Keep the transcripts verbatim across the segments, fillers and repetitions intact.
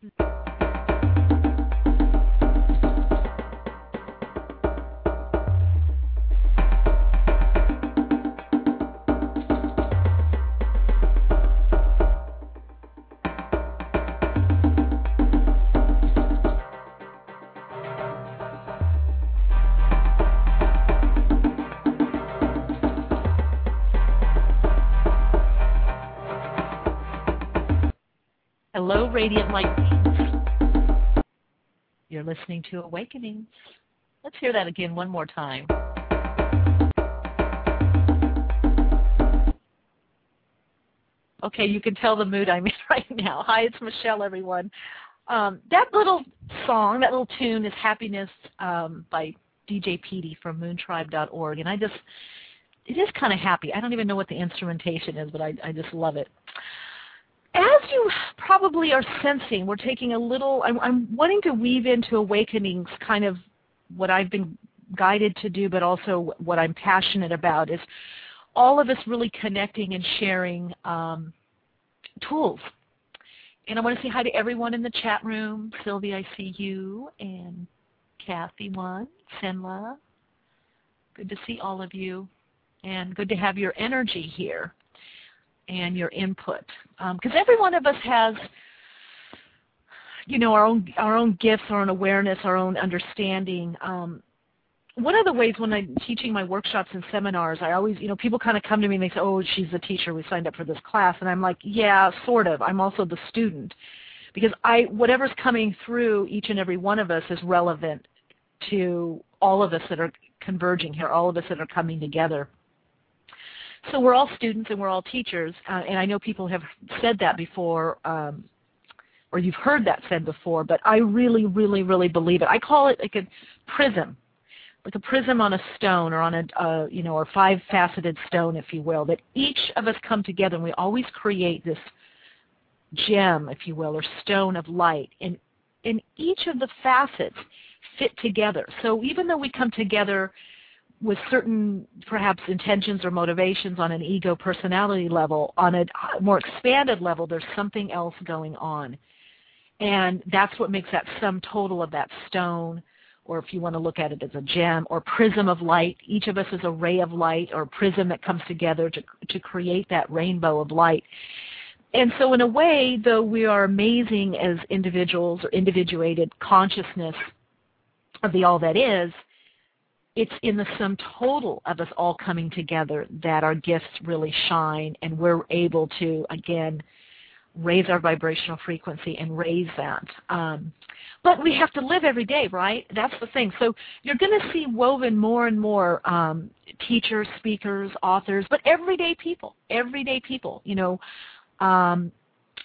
Hello, Radiant Light Beings. You're listening to Awakenings. Let's hear that again one more time. Okay, you can tell the mood I'm in right now. Hi, it's Michelle, everyone. Um, that little song, that little tune is Happiness um, by D J Petey from moontribe dot org, and I just, it is kind of happy. I don't even know what the instrumentation is, but I, I just love it. As you probably are sensing, we're taking a little, I'm, I'm wanting to weave into Awakenings kind of what I've been guided to do, but also what I'm passionate about is all of us really connecting and sharing um, tools. And I want to say hi to everyone in the chat room. Sylvia, I see you, and Kathy one, Sinla. Good to see all of you, and good to have your energy here and your input, because um, every one of us has, you know, our own our own gifts, our own awareness, our own understanding. Um, one of the ways when I'm teaching my workshops and seminars, I always, you know, people kind of come to me and they say, "Oh, she's the teacher. We signed up for this class," and I'm like, "Yeah, sort of. I'm also the student," because I whatever's coming through each and every one of us is relevant to all of us that are converging here, all of us that are coming together. So we're all students and we're all teachers, uh, and I know people have said that before, um, or you've heard that said before, but I really, really, really believe it. I call it like a prism, like a prism on a stone, or on a, uh, you know, or five-faceted stone, if you will, that each of us come together and we always create this gem, if you will, or stone of light, and, and each of the facets fit together. So even though we come together with certain perhaps intentions or motivations on an ego personality level, on a more expanded level, there's something else going on. And that's what makes that sum total of that stone, or if you want to look at it as a gem, or prism of light. Each of us is a ray of light or prism that comes together to, to create that rainbow of light. And so in a way, though we are amazing as individuals or individuated consciousness of the all that is, it's in the sum total of us all coming together that our gifts really shine, and we're able to, again, raise our vibrational frequency and raise that. Um, but we have to live every day, right? That's the thing. So you're going to see woven more and more um, teachers, speakers, authors, but everyday people, everyday people. You know, um,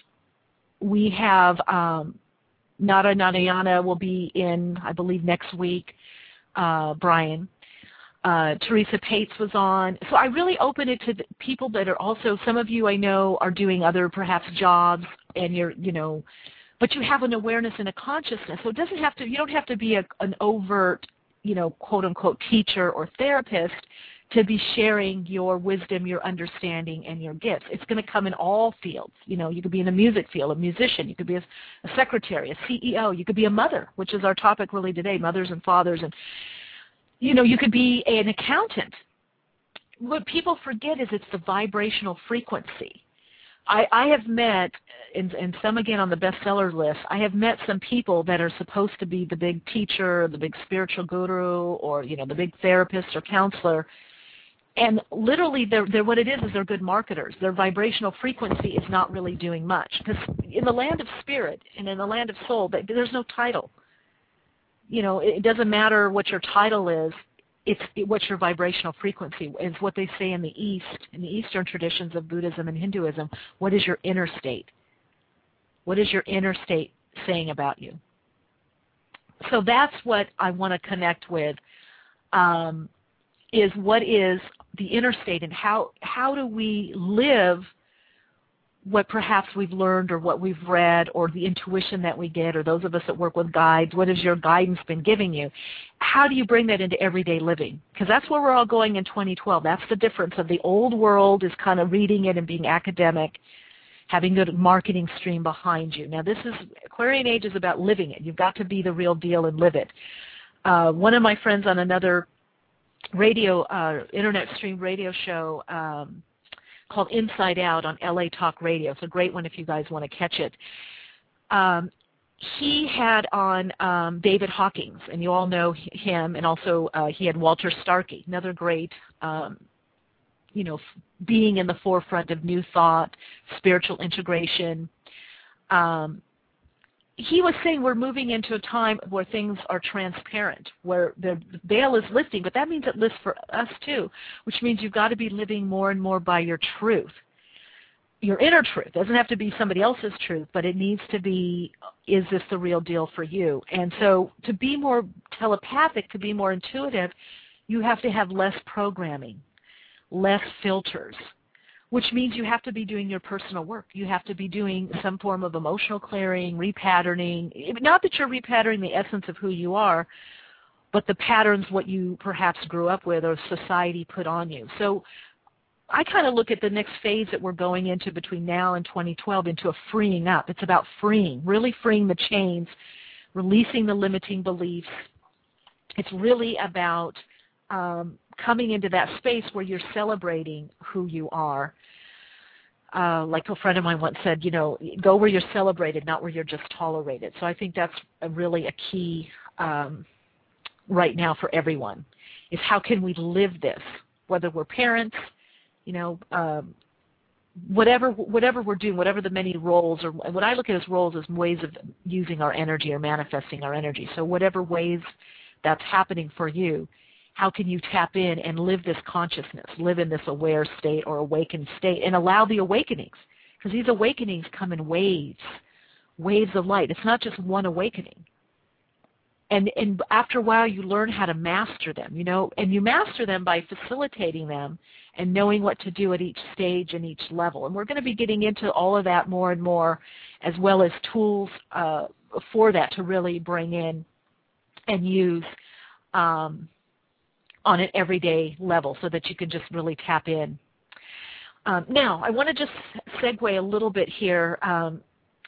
we have um, Nada Nadayana will be in, I believe, next week. Uh, Brian. Uh, Teresa Pates was on. So I really open it to the people that are also, some of you I know are doing other perhaps jobs, and you're, you know, but you have an awareness and a consciousness. So it doesn't have to, you don't have to be a, an overt, you know, quote unquote teacher or therapist to be sharing your wisdom, your understanding, and your gifts. It's going to come in all fields. You know, you could be in the music field, a musician. You could be a, a secretary, a C E O. You could be a mother, which is our topic really today, mothers and fathers. And, you know, you could be an accountant. What people forget is it's the vibrational frequency. I, I have met, and, and some again on the bestseller list, I have met some people that are supposed to be the big teacher, the big spiritual guru, or, you know, the big therapist or counselor. And literally, they're, they're, what it is is they're good marketers. Their vibrational frequency is not really doing much. Because in the land of spirit and in the land of soul, there's no title. You know, it doesn't matter what your title is. It's it, what's your vibrational frequency. Is what they say in the East, in the Eastern traditions of Buddhism and Hinduism. What is your inner state? What is your inner state saying about you? So that's what I want to connect with. Um, is what is the inner state, and how how do we live what perhaps we've learned or what we've read, or the intuition that we get, or those of us that work with guides, what has your guidance been giving you? How do you bring that into everyday living? Because that's where we're all going in twenty twelve. That's the difference of the old world is kind of reading it and being academic, having good marketing stream behind you. Now this is, Aquarian Age is about living it. You've got to be the real deal and live it. Uh, one of my friends on another radio, uh, internet stream radio show um, called Inside Out on L A Talk Radio. It's a great one if you guys want to catch it. Um, he had on um, David Hawkins, and you all know him, and also uh, he had Walter Starkey, another great, um, you know, being in the forefront of new thought, spiritual integration. Um, he was saying we're moving into a time where things are transparent, where the veil is lifting, but that means it lifts for us too, which means you've got to be living more and more by your truth. Your inner truth. It doesn't have to be somebody else's truth, but it needs to be, is this the real deal for you? And so to be more telepathic, to be more intuitive, you have to have less programming, less filters, which means you have to be doing your personal work. You have to be doing some form of emotional clearing, repatterning. Not that you're repatterning the essence of who you are, but the patterns what you perhaps grew up with or society put on you. So I kind of look at the next phase that we're going into between now and twenty twelve into a freeing up. It's about freeing, really freeing the chains, releasing the limiting beliefs. It's really about um, coming into that space where you're celebrating who you are. Uh, like a friend of mine once said, you know, go where you're celebrated, not where you're just tolerated. So I think that's a really a key um, right now for everyone, is how can we live this, whether we're parents, you know, um, whatever whatever we're doing, whatever the many roles, or what I look at as roles as ways of using our energy or manifesting our energy. So whatever ways that's happening for you, how can you tap in and live this consciousness, live in this aware state or awakened state, and allow the awakenings? Because these awakenings come in waves, waves of light. It's not just one awakening. And, and after a while, you learn how to master them, you know, and you master them by facilitating them and knowing what to do at each stage and each level. And we're going to be getting into all of that more and more, as well as tools uh, for that to really bring in and use um, on an everyday level so that you can just really tap in. Um, now, I want to just segue a little bit here. Um,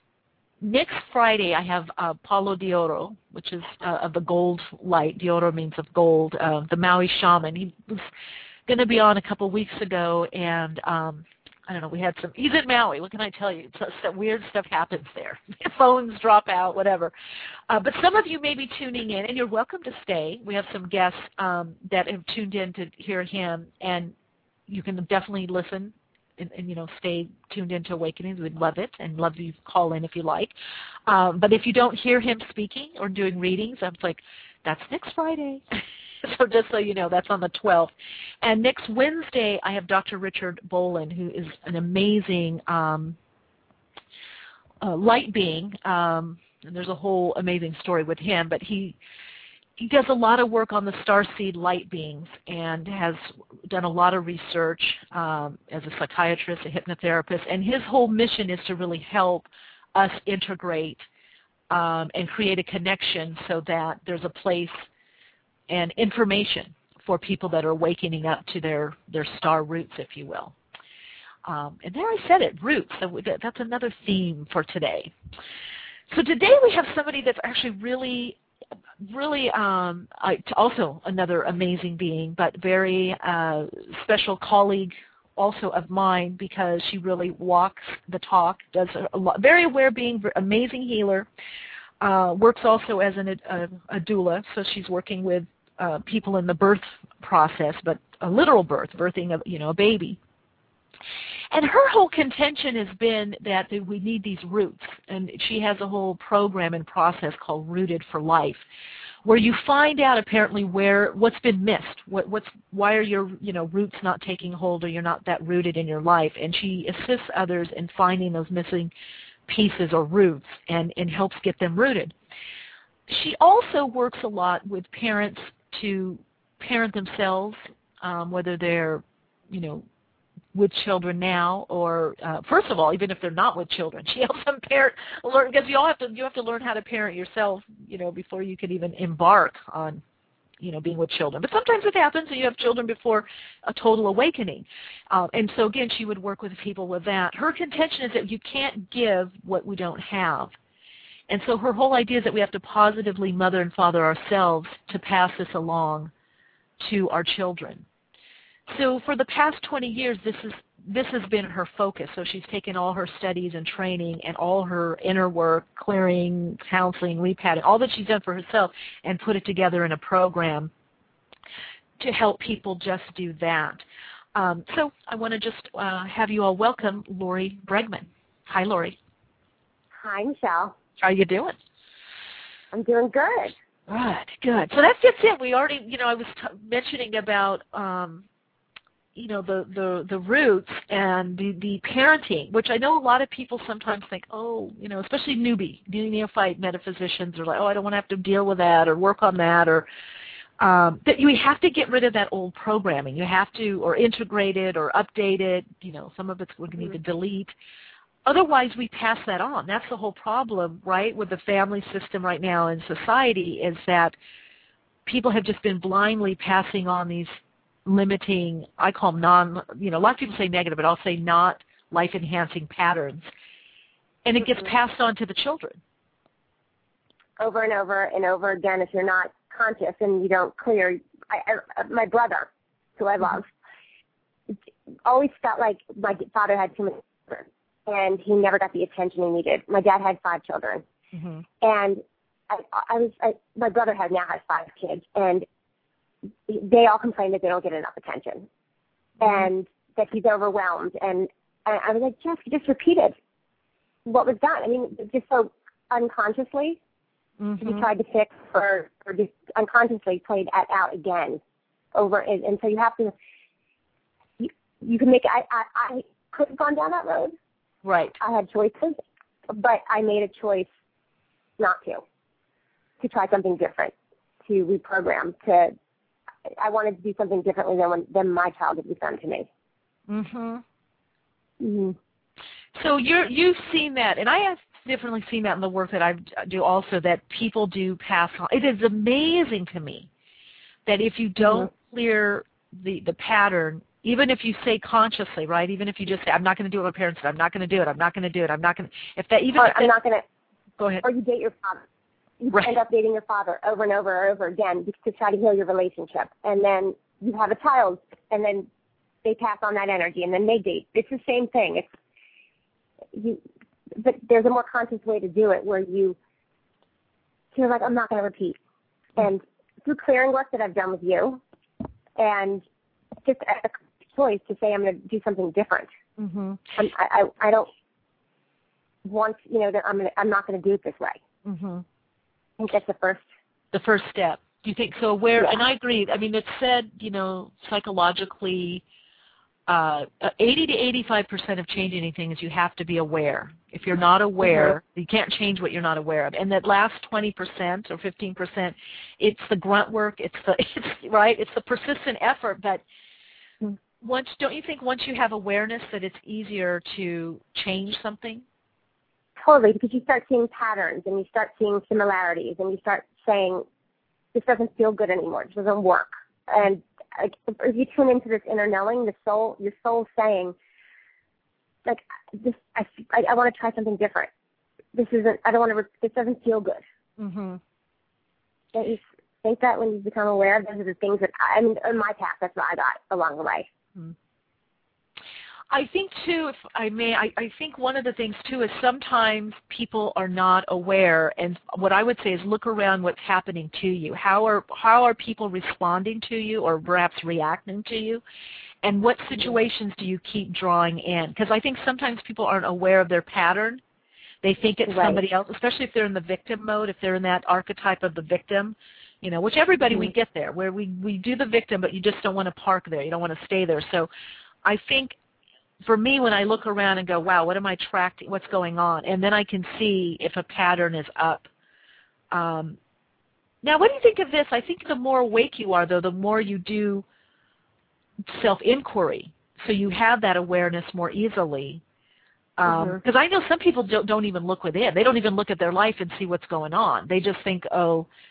Next Friday, I have uh, Paulo de Oro, which is uh, of the gold light. De Oro means of gold, uh, the Maui shaman. He was going to be on a couple weeks ago, and um, I don't know, we had some, he's in Maui, what can I tell you? It's, some weird stuff happens there. Phones drop out, whatever. Uh, but some of you may be tuning in, and you're welcome to stay. We have some guests um, that have tuned in to hear him, and you can definitely listen. And, and, you know, stay tuned into Awakenings. We'd love it, and love you to call in if you like. Um, but if you don't hear him speaking or doing readings, I'm like, that's next Friday. So just so you know, that's on the twelfth. And next Wednesday, I have Doctor Richard Bolin, who is an amazing um, uh, light being. Um, and there's a whole amazing story with him, but he He does a lot of work on the starseed light beings and has done a lot of research um, as a psychiatrist, a hypnotherapist, and his whole mission is to really help us integrate um, and create a connection so that there's a place and information for people that are awakening up to their, their star roots, if you will. Um, and there I said it, roots. That's another theme for today. So today we have somebody that's actually really really um, also another amazing being, but very uh, special colleague also of mine, because she really walks the talk, does a lot, very aware being, amazing healer, uh, works also as an, a, a doula, so she's working with uh, people in the birth process, but a literal birth, birthing a, you know, a baby. And her whole contention has been that we need these roots, and she has a whole program and process called Rooted for Life, where you find out apparently where what's been missed, what, what's why are your you know roots not taking hold, or you're not that rooted in your life, and she assists others in finding those missing pieces or roots and, and helps get them rooted. She also works a lot with parents to parent themselves, um, whether they're you know with children now, or uh, first of all, even if they're not with children, she helps them parent, learn, because you all have to you have to learn how to parent yourself, you know, before you can even embark on you know, being with children. But sometimes it happens and you have children before a total awakening. Uh, and so, again, she would work with people with that. Her contention is that you can't give what we don't have. And so her whole idea is that we have to positively mother and father ourselves to pass this along to our children. So for the past twenty years, this is this has been her focus. So she's taken all her studies and training and all her inner work, clearing, counseling, repatting, all that she's done for herself, and put it together in a program to help people just do that. Um, so I want to just uh, have you all welcome Lori Bregman. Hi, Lori. Hi, Michelle. How are you doing? I'm doing good. Good, good. So that's just it. We already, you know, I was t- mentioning about, um, you know, the, the, the roots and the, the parenting, which I know a lot of people sometimes think, oh, you know, especially newbie, neophyte metaphysicians are like, oh, I don't want to have to deal with that or work on that, or um, that you have to get rid of that old programming. You have to, or integrate it or update it. You know, some of it's we need to delete. Otherwise, we pass that on. That's the whole problem, right, with the family system right now in society, is that people have just been blindly passing on these limiting, I call them non, you know, a lot of people say negative, but I'll say not life-enhancing patterns. And it gets passed on to the children. Over and over and over again, if you're not conscious and you don't clear. I, I, my brother, who I love, always felt like my father had too many children, and he never got the attention he needed. My dad had five children, mm-hmm. and I, I was I, my brother has now has five kids, and they all complain that they don't get enough attention, mm-hmm. and that he's overwhelmed. And I, I was like, Jeff, you just repeated what was done. I mean, just so unconsciously, mm-hmm. he tried to fix, or, or just unconsciously played it out again over. And, and so you have to, you, you can make. I, I I could have gone down that road. Right. I had choices, but I made a choice not to, to try something different, to reprogram, to, I wanted to do something differently than when, than my childhood was done to me. Mm-hmm. Mm-hmm. So you're, you've seen that, and I have definitely seen that in the work that I do also, that people do pass on. It is amazing to me that if you don't mm-hmm. clear the, the pattern, even if you say consciously, right? Even if you just say, I'm not going to do what my parents said, I'm not going to do it, I'm not going to do it, I'm not going to, if that even or if I'm that, not going to, go ahead. Or you date your father. You right. end up dating your father over and over and over again to try to heal your relationship. And then you have a child, and then they pass on that energy, and then they date. It's the same thing. It's you, but there's a more conscious way to do it where you, you're like, I'm not going to repeat. And through clearing work that I've done with you, and just a choice to say I'm going to do something different. Mm-hmm. I, I I don't want, you know, that I'm gonna, I'm not going to do it this way. Mm-hmm. I think that's the first. The first step. Do you think so? Where yeah. And I agree. I mean, it's said, you know, psychologically, uh, eighty to eighty-five percent of changing anything is you have to be aware. If you're not aware, mm-hmm. you can't change what you're not aware of. And that last twenty percent or fifteen percent, it's the grunt work. It's the it's right. It's the persistent effort. But once, don't you think once you have awareness that it's easier to change something? Totally, because you start seeing patterns and you start seeing similarities and you start saying, this doesn't feel good anymore. It doesn't work. And if you tune into this inner knowing, the soul, your soul saying, like, this, I, I, I want to try something different. This isn't, I don't want to, this doesn't feel good. Mm-hmm. Don't you think that when you become aware, those are the things that, I, I mean, in my path, that's what I got along the way. Mm-hmm. I think, too, if I may, I, I think one of the things, too, is sometimes people are not aware, and what I would say is look around what's happening to you. How are how are people responding to you or perhaps reacting to you, and what situations do you keep drawing in? Because I think sometimes people aren't aware of their pattern. They think it's right. somebody else, especially if they're in the victim mode, if they're in that archetype of the victim, you know, which everybody mm-hmm. we get there, where we, we do the victim, but you just don't want to park there. You don't want to stay there. So I think for me, when I look around and go, wow, what am I tracking, what's going on? And then I can see if a pattern is up. Um, now, what do you think of this? I think the more awake you are, though, the more you do self-inquiry. So you have that awareness more easily. Because um, mm-hmm. I know some people don't, don't even look within. They don't even look at their life and see what's going on. They just think, oh,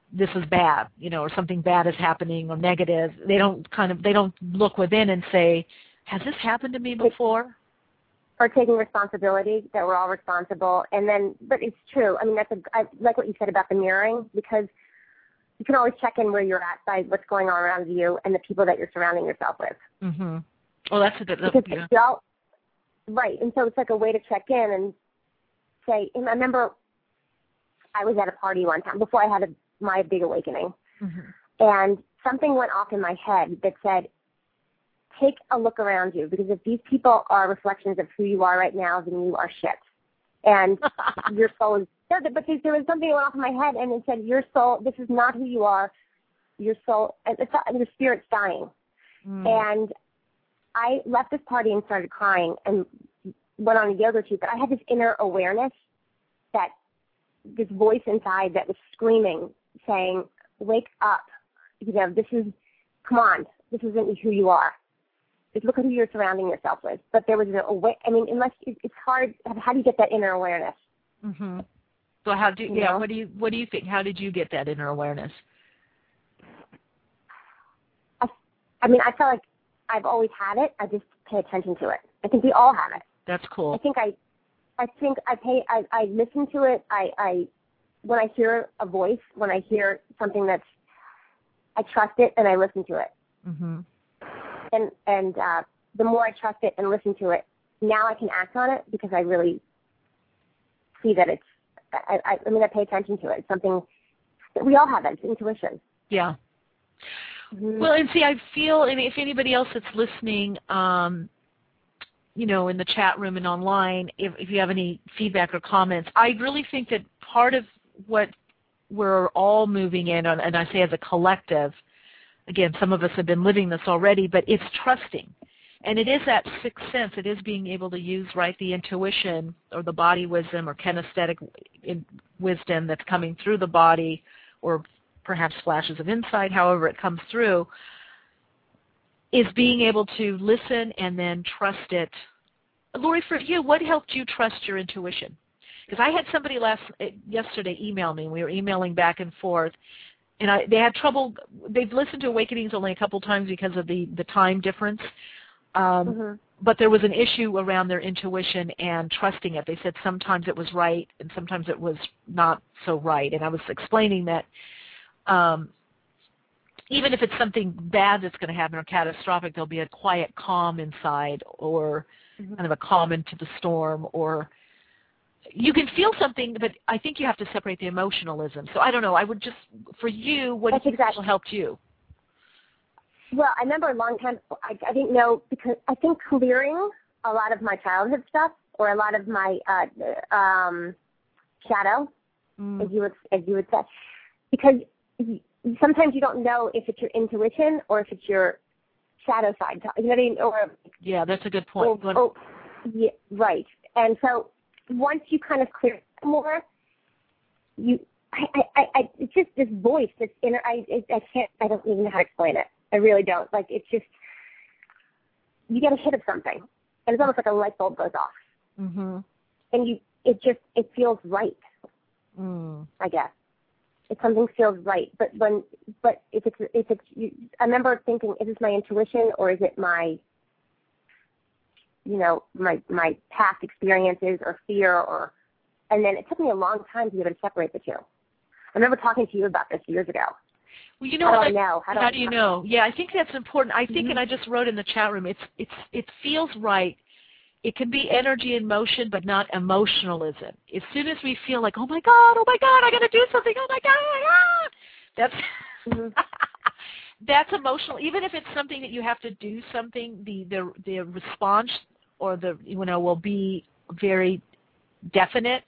this is bad, you know, or something bad is happening or negative. They don't kind of, they don't look within and say, has this happened to me before? Or taking responsibility, that we're all responsible. And then, but it's true. I mean, that's a, I like what you said about the mirroring, because you can always check in where you're at by what's going on around you and the people that you're surrounding yourself with. Mm-hmm. Well, that's a good, because yeah. All, right. And so it's like a way to check in and say, and I remember I was at a party one time before I had a, my big awakening. Mm-hmm. And something went off in my head that said, take a look around you, because if these people are reflections of who you are right now, then you are shit. And your soul is, no, but there was something that went off in my head, and it said, your soul, this is not who you are. Your soul, it's not, your spirit's dying. Mm. And I left this party and started crying and went on a yoga retreat, but I had this inner awareness that this voice inside that was screaming, saying, wake up. You know, this is, come on, this isn't who you are. Just look at who you're surrounding yourself with. But there was an aware, I mean, unless it's hard, how do you get that inner awareness? Mm-hmm. So how do, you yeah, know? what do you, what do you think? How did you get that inner awareness? I, I mean, I feel like I've always had it. I just pay attention to it. I think we all have it. That's cool. I think I, I think I pay, I, I listen to it. I, I, when I hear a voice, when I hear something that's, I trust it and I listen to it. Mm-hmm. And and uh, the more I trust it and listen to it, now I can act on it because I really see that it's, I, I, I mean, I pay attention to it. It's something that we all have. It's intuition. Yeah. Mm-hmm. Well, and see, I feel, and if anybody else that's listening, um, you know, in the chat room and online, if, if you have any feedback or comments, I really think that part of what we're all moving in, and I say as a collective, again, some of us have been living this already, but it's trusting. And it is that sixth sense. It is being able to use, right, the intuition or the body wisdom or kinesthetic wisdom that's coming through the body, or perhaps flashes of insight, however it comes through, is being able to listen and then trust it. Lori, for you, what helped you trust your intuition? Because I had somebody last yesterday email me, and we were emailing back and forth, and I, they had trouble. They've listened to Awakenings only a couple times because of the, the time difference, um, mm-hmm. but there was an issue around their intuition and trusting it. They said sometimes it was right and sometimes it was not so right, and I was explaining that um, even if it's something bad that's going to happen or catastrophic, there'll be a quiet calm inside, or mm-hmm. kind of a calm into the storm, or you can feel something, but I think you have to separate the emotionalism. So I don't know. I would just, for you, what That's do you exactly. feel helped you? Well, I remember a long time, I, I didn't know, because I think clearing a lot of my childhood stuff, or a lot of my uh, um, shadow, mm. as you would as you would say, because sometimes you don't know if it's your intuition or if it's your shadow side. You know what I mean? Or, yeah, that's a good point. Or, or, yeah, right. And so once you kind of clear more, you, I, I, I, it's just this voice that's inner. I, I can't. I don't even know how to explain it. I really don't. Like, it's just, you get a hit of something, and it's almost like a light bulb goes off, mm-hmm. and you, it just, it feels right. Mm. I guess if something feels right, but when, but if it's, if it's, you, I remember thinking, is this my intuition or is it my, you know, my my past experiences or fear, or, and then it took me a long time to be able to separate the two. I remember talking to you about this years ago. Well, you know, how do I, I know? How do, how I do you know? Yeah, I think that's important. I think, mm-hmm. and I just wrote in the chat room, it's it's it feels right. It can be energy in motion, but not emotionalism. As soon as we feel like, oh my God, oh my God, I got to do something, oh my God, oh my God, that's mm-hmm. that's emotional. Even if it's something that you have to do something, the the the response or the you know will be very definite.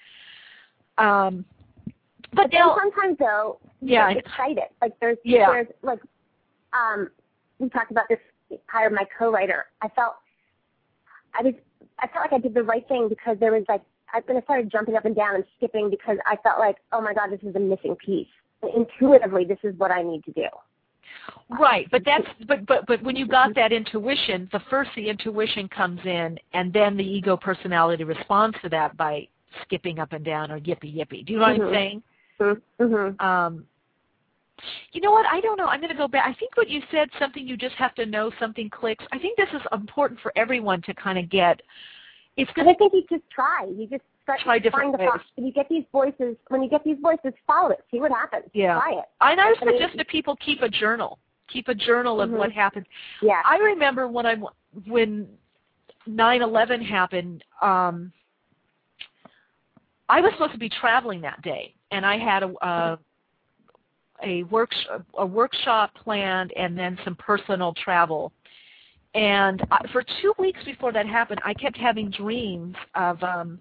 Um, but then sometimes though, yeah, you get excited. Like there's yeah. there's like um, we talked about this. Hired my co-writer. I felt. I was, I felt like I did the right thing because there was like, I when I started jumping up and down and skipping because I felt like, oh my God, this is a missing piece. And intuitively, this is what I need to do. Right, but that's, but, but, but when you got that intuition, the first the intuition comes in, and then the ego personality responds to that by skipping up and down or yippee yippee. Do you know what mm-hmm. I'm saying? Mm-hmm. Um, You know what? I don't know. I'm going to go back. I think what you said, something you just have to know, something clicks. I think this is important for everyone to kind of get. It's because I think you just try. You just start try different ways. When you get these voices, when you get these voices, follow it. See what happens. Yeah. Try it. And I would suggest to people keep a journal. Keep a journal of mm-hmm. what happened. Yeah. I remember when I when nine eleven happened. Um, I was supposed to be traveling that day, and I had a. Uh, a workshop, a workshop planned, and then some personal travel. And for two weeks before that happened, I kept having dreams of um,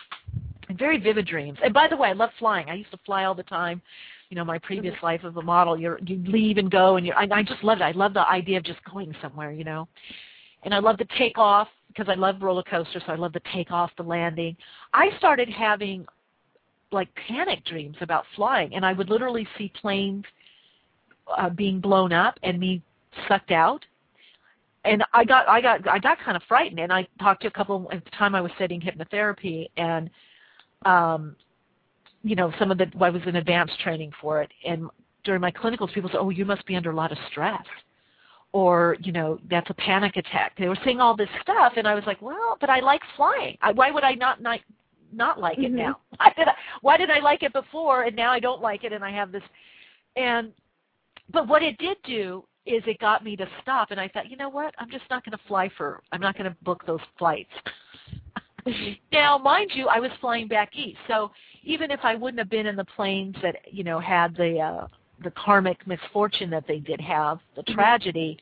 very vivid dreams. And by the way, I love flying. I used to fly all the time. You know, my previous mm-hmm. life as a model, you're, you leave and go, and you're, I, I just loved it. I love the idea of just going somewhere, you know. And I love to take off because I love roller coasters, so I love the take off, the landing. I started having like panic dreams about flying, and I would literally see planes uh, being blown up and me sucked out. And I got, I got, I got kind of frightened. And I talked to a couple at the time I was studying hypnotherapy, and um, you know, some of the I was in advanced training for it. And during my clinicals, people said, "Oh, you must be under a lot of stress," or you know, "That's a panic attack." They were saying all this stuff, and I was like, "Well, but I like flying. I, why would I not not?" not like it mm-hmm. now? Why did I, why did I like it before and now I don't like it and I have this? And but what it did do is it got me to stop, and I thought, you know what? I'm just not going to fly for. I'm not going to book those flights. Mm-hmm. Now, mind you, I was flying back east, so even if I wouldn't have been in the planes that you know had the uh, the karmic misfortune that they did have, the mm-hmm. tragedy.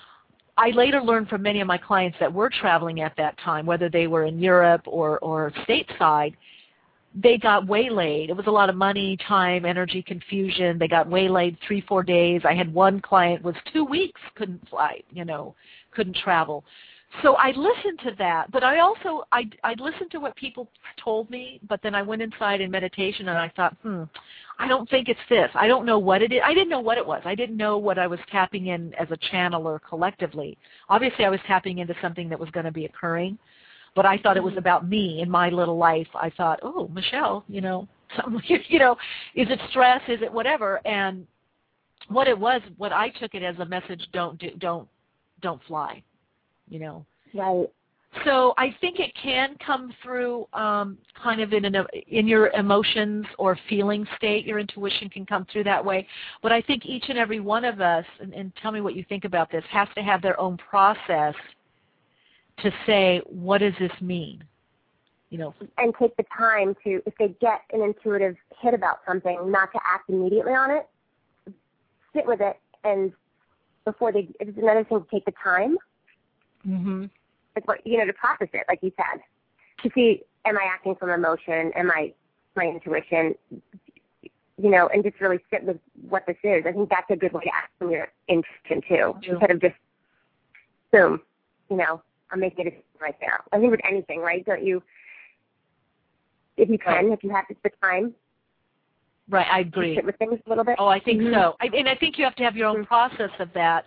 I later learned from many of my clients that were traveling at that time, whether they were in Europe or, or stateside, they got waylaid. It was a lot of money, time, energy, confusion. They got waylaid three, four days. I had one client was two weeks, couldn't fly, you know, couldn't travel. So I listened to that, but I also, I, I listened to what people told me, but then I went inside in meditation and I thought, hmm, I don't think it's this. I don't know what it is. I didn't know what it was. I didn't know what I was tapping in as a channeler collectively. Obviously, I was tapping into something that was going to be occurring, but I thought it was about me in my little life. I thought, oh, Michelle, you know, something, you know, is it stress? Is it whatever? And what it was, what I took it as a message: don't do, don't, don't fly. You know, right. So I think it can come through um, kind of in an, in your emotions or feeling state. Your intuition can come through that way. But I think each and every one of us, and, and tell me what you think about this, has to have their own process to say, what does this mean? You know, and take the time to, if they get an intuitive hit about something, not to act immediately on it. Sit with it, and before they, it's another thing to take the time. Mm-hmm. You know, to process it, like you said, to see, am I acting from emotion? Am I my intuition? You know, and just really sit with what this is. I think that's a good way to act from your intuition too, yeah. instead of just boom. You know, I'm making a decision right there. I think with anything, right? Don't you? If you can, right. if you have the time. Right, I agree. Sit with things a little bit. Oh, I think mm-hmm. so. I, and I think you have to have your own mm-hmm. process of that.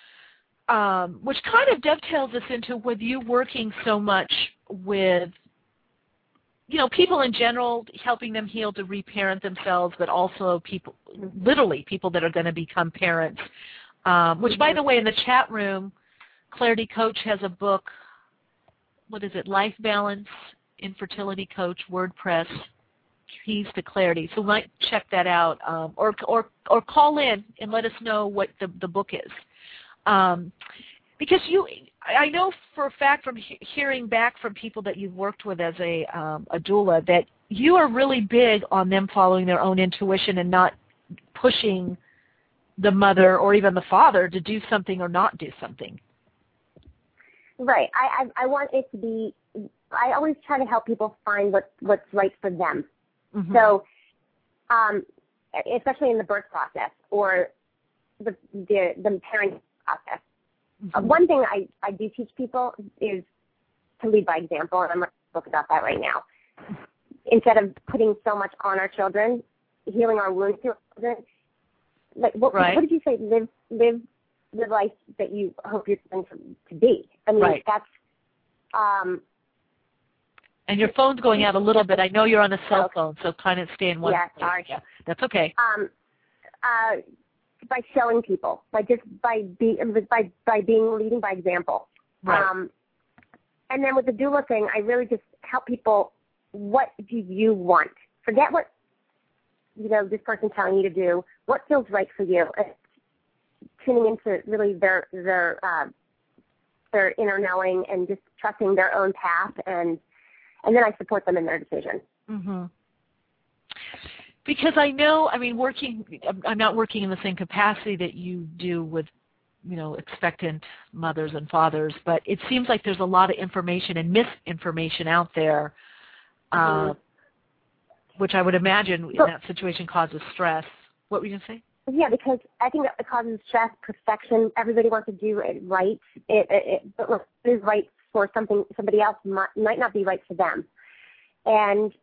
Um, which kind of dovetails us into with you working so much with, you know, people in general, helping them heal to reparent themselves, but also people, literally people that are going to become parents. Um, which, by the way, in the chat room, Clarity Coach has a book. What is it? Life Balance, Infertility Coach, WordPress, Keys to Clarity. So we might check that out, um, or or or call in and let us know what the the book is. Um, because you, I know for a fact from he hearing back from people that you've worked with as a, um, a doula that you are really big on them following their own intuition and not pushing the mother or even the father to do something or not do something. Right. I, I, I want it to be, I always try to help people find what, what's right for them. Mm-hmm. So, um, especially in the birth process or the, the, the parenting process. Mm-hmm. uh, one thing I, I do teach people is to lead by example, and I'm writing a book about that right now. Instead of putting so much on our children, healing our wounds through our children, like what, right. what did you say? Live, live the life that you hope you're going to, to be. I mean, right. that's. Um, and your phone's going out a little bit. I know you're on a cell phone, so kind of stay in one. Yeah, place. sorry. Yeah, that's okay. Um, uh, by showing people, by just by be by by being leading by example. Right. Um, and then with the doula thing, I really just help people. What do you want? Forget what you know this person's telling you to do. What feels right for you? And tuning into really their their uh, their inner knowing and just trusting their own path, and and then I support them in their decision. Mm-hmm. Because I know, I mean, working, I'm not working in the same capacity that you do with, you know, expectant mothers and fathers, but it seems like there's a lot of information and misinformation out there, Mm-hmm. uh, which I would imagine in so, that situation causes stress. What were you going to say? Yeah, because I think it causes stress, perfection. Everybody wants to do it right, it, it, it, but what is right for something somebody else might, might not be right for them. And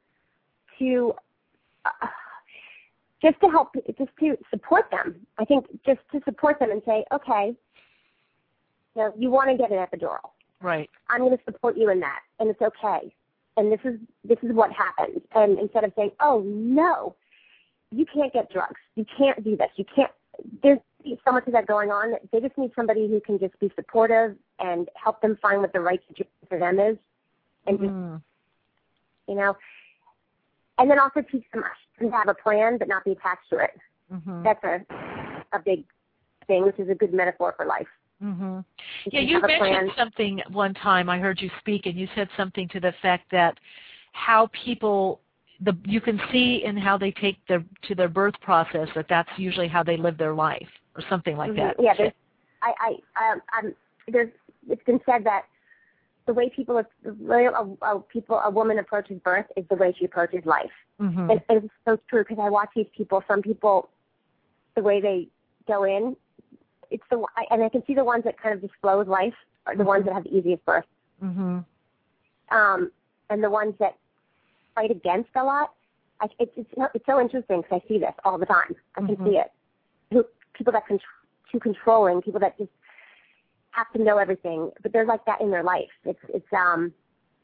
to uh, just to help, just to support them. I think just to support them and say, okay, you know, you want to get an epidural. Right. I'm going to support you in that, and it's okay. And this is this is what happened. And instead of saying, oh no, you can't get drugs, you can't do this, you can't. There's so much of that going on. They just need somebody who can just be supportive and help them find what the right situation for them is, and just Mm. you know. And then also teach them to have a plan but not be attached to it. Mm-hmm. That's a a big thing, which is a good metaphor for life. Mm-hmm. You Yeah, can you have a mentioned plan. something one time. I heard you speak, and you said something to the effect that how people, the you can see in how they take their to their birth process that that's usually how they live their life, or something like Mm-hmm. that. Yeah, there's, I, I, um, I'm, there's, it's been said that the way people, the way a, a people, a woman approaches birth is the way she approaches life. Mm-hmm. And, and it's so true because I watch these people. Some people, the way they go in, it's the I, and I can see the ones that kind of just flow with life are the Mm-hmm. ones that have the easiest birth. Mm-hmm. Um, and the ones that fight against a lot. I, it's it's it's so interesting because I see this all the time. I can Mm-hmm. see it. Who, people that con- too controlling, people that just have to know everything, but they're like that in their life. It's it's um.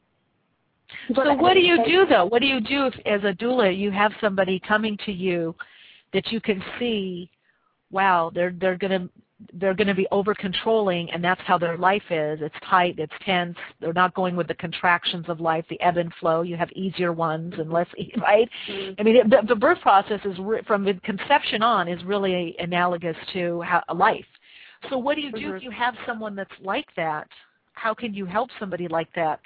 So what do you do though? What do you do if, as a doula, you have somebody coming to you that you can see, wow, they're they're gonna they're gonna be over controlling, and that's how their life is. It's tight, it's tense. They're not going with the contractions of life, the ebb and flow. You have easier ones and less, right? Mm-hmm. I mean, it, the, the birth process is re- from the conception on is really analogous to how, a life. So what do you do Mm-hmm. if you have someone that's like that? How can you help somebody like that?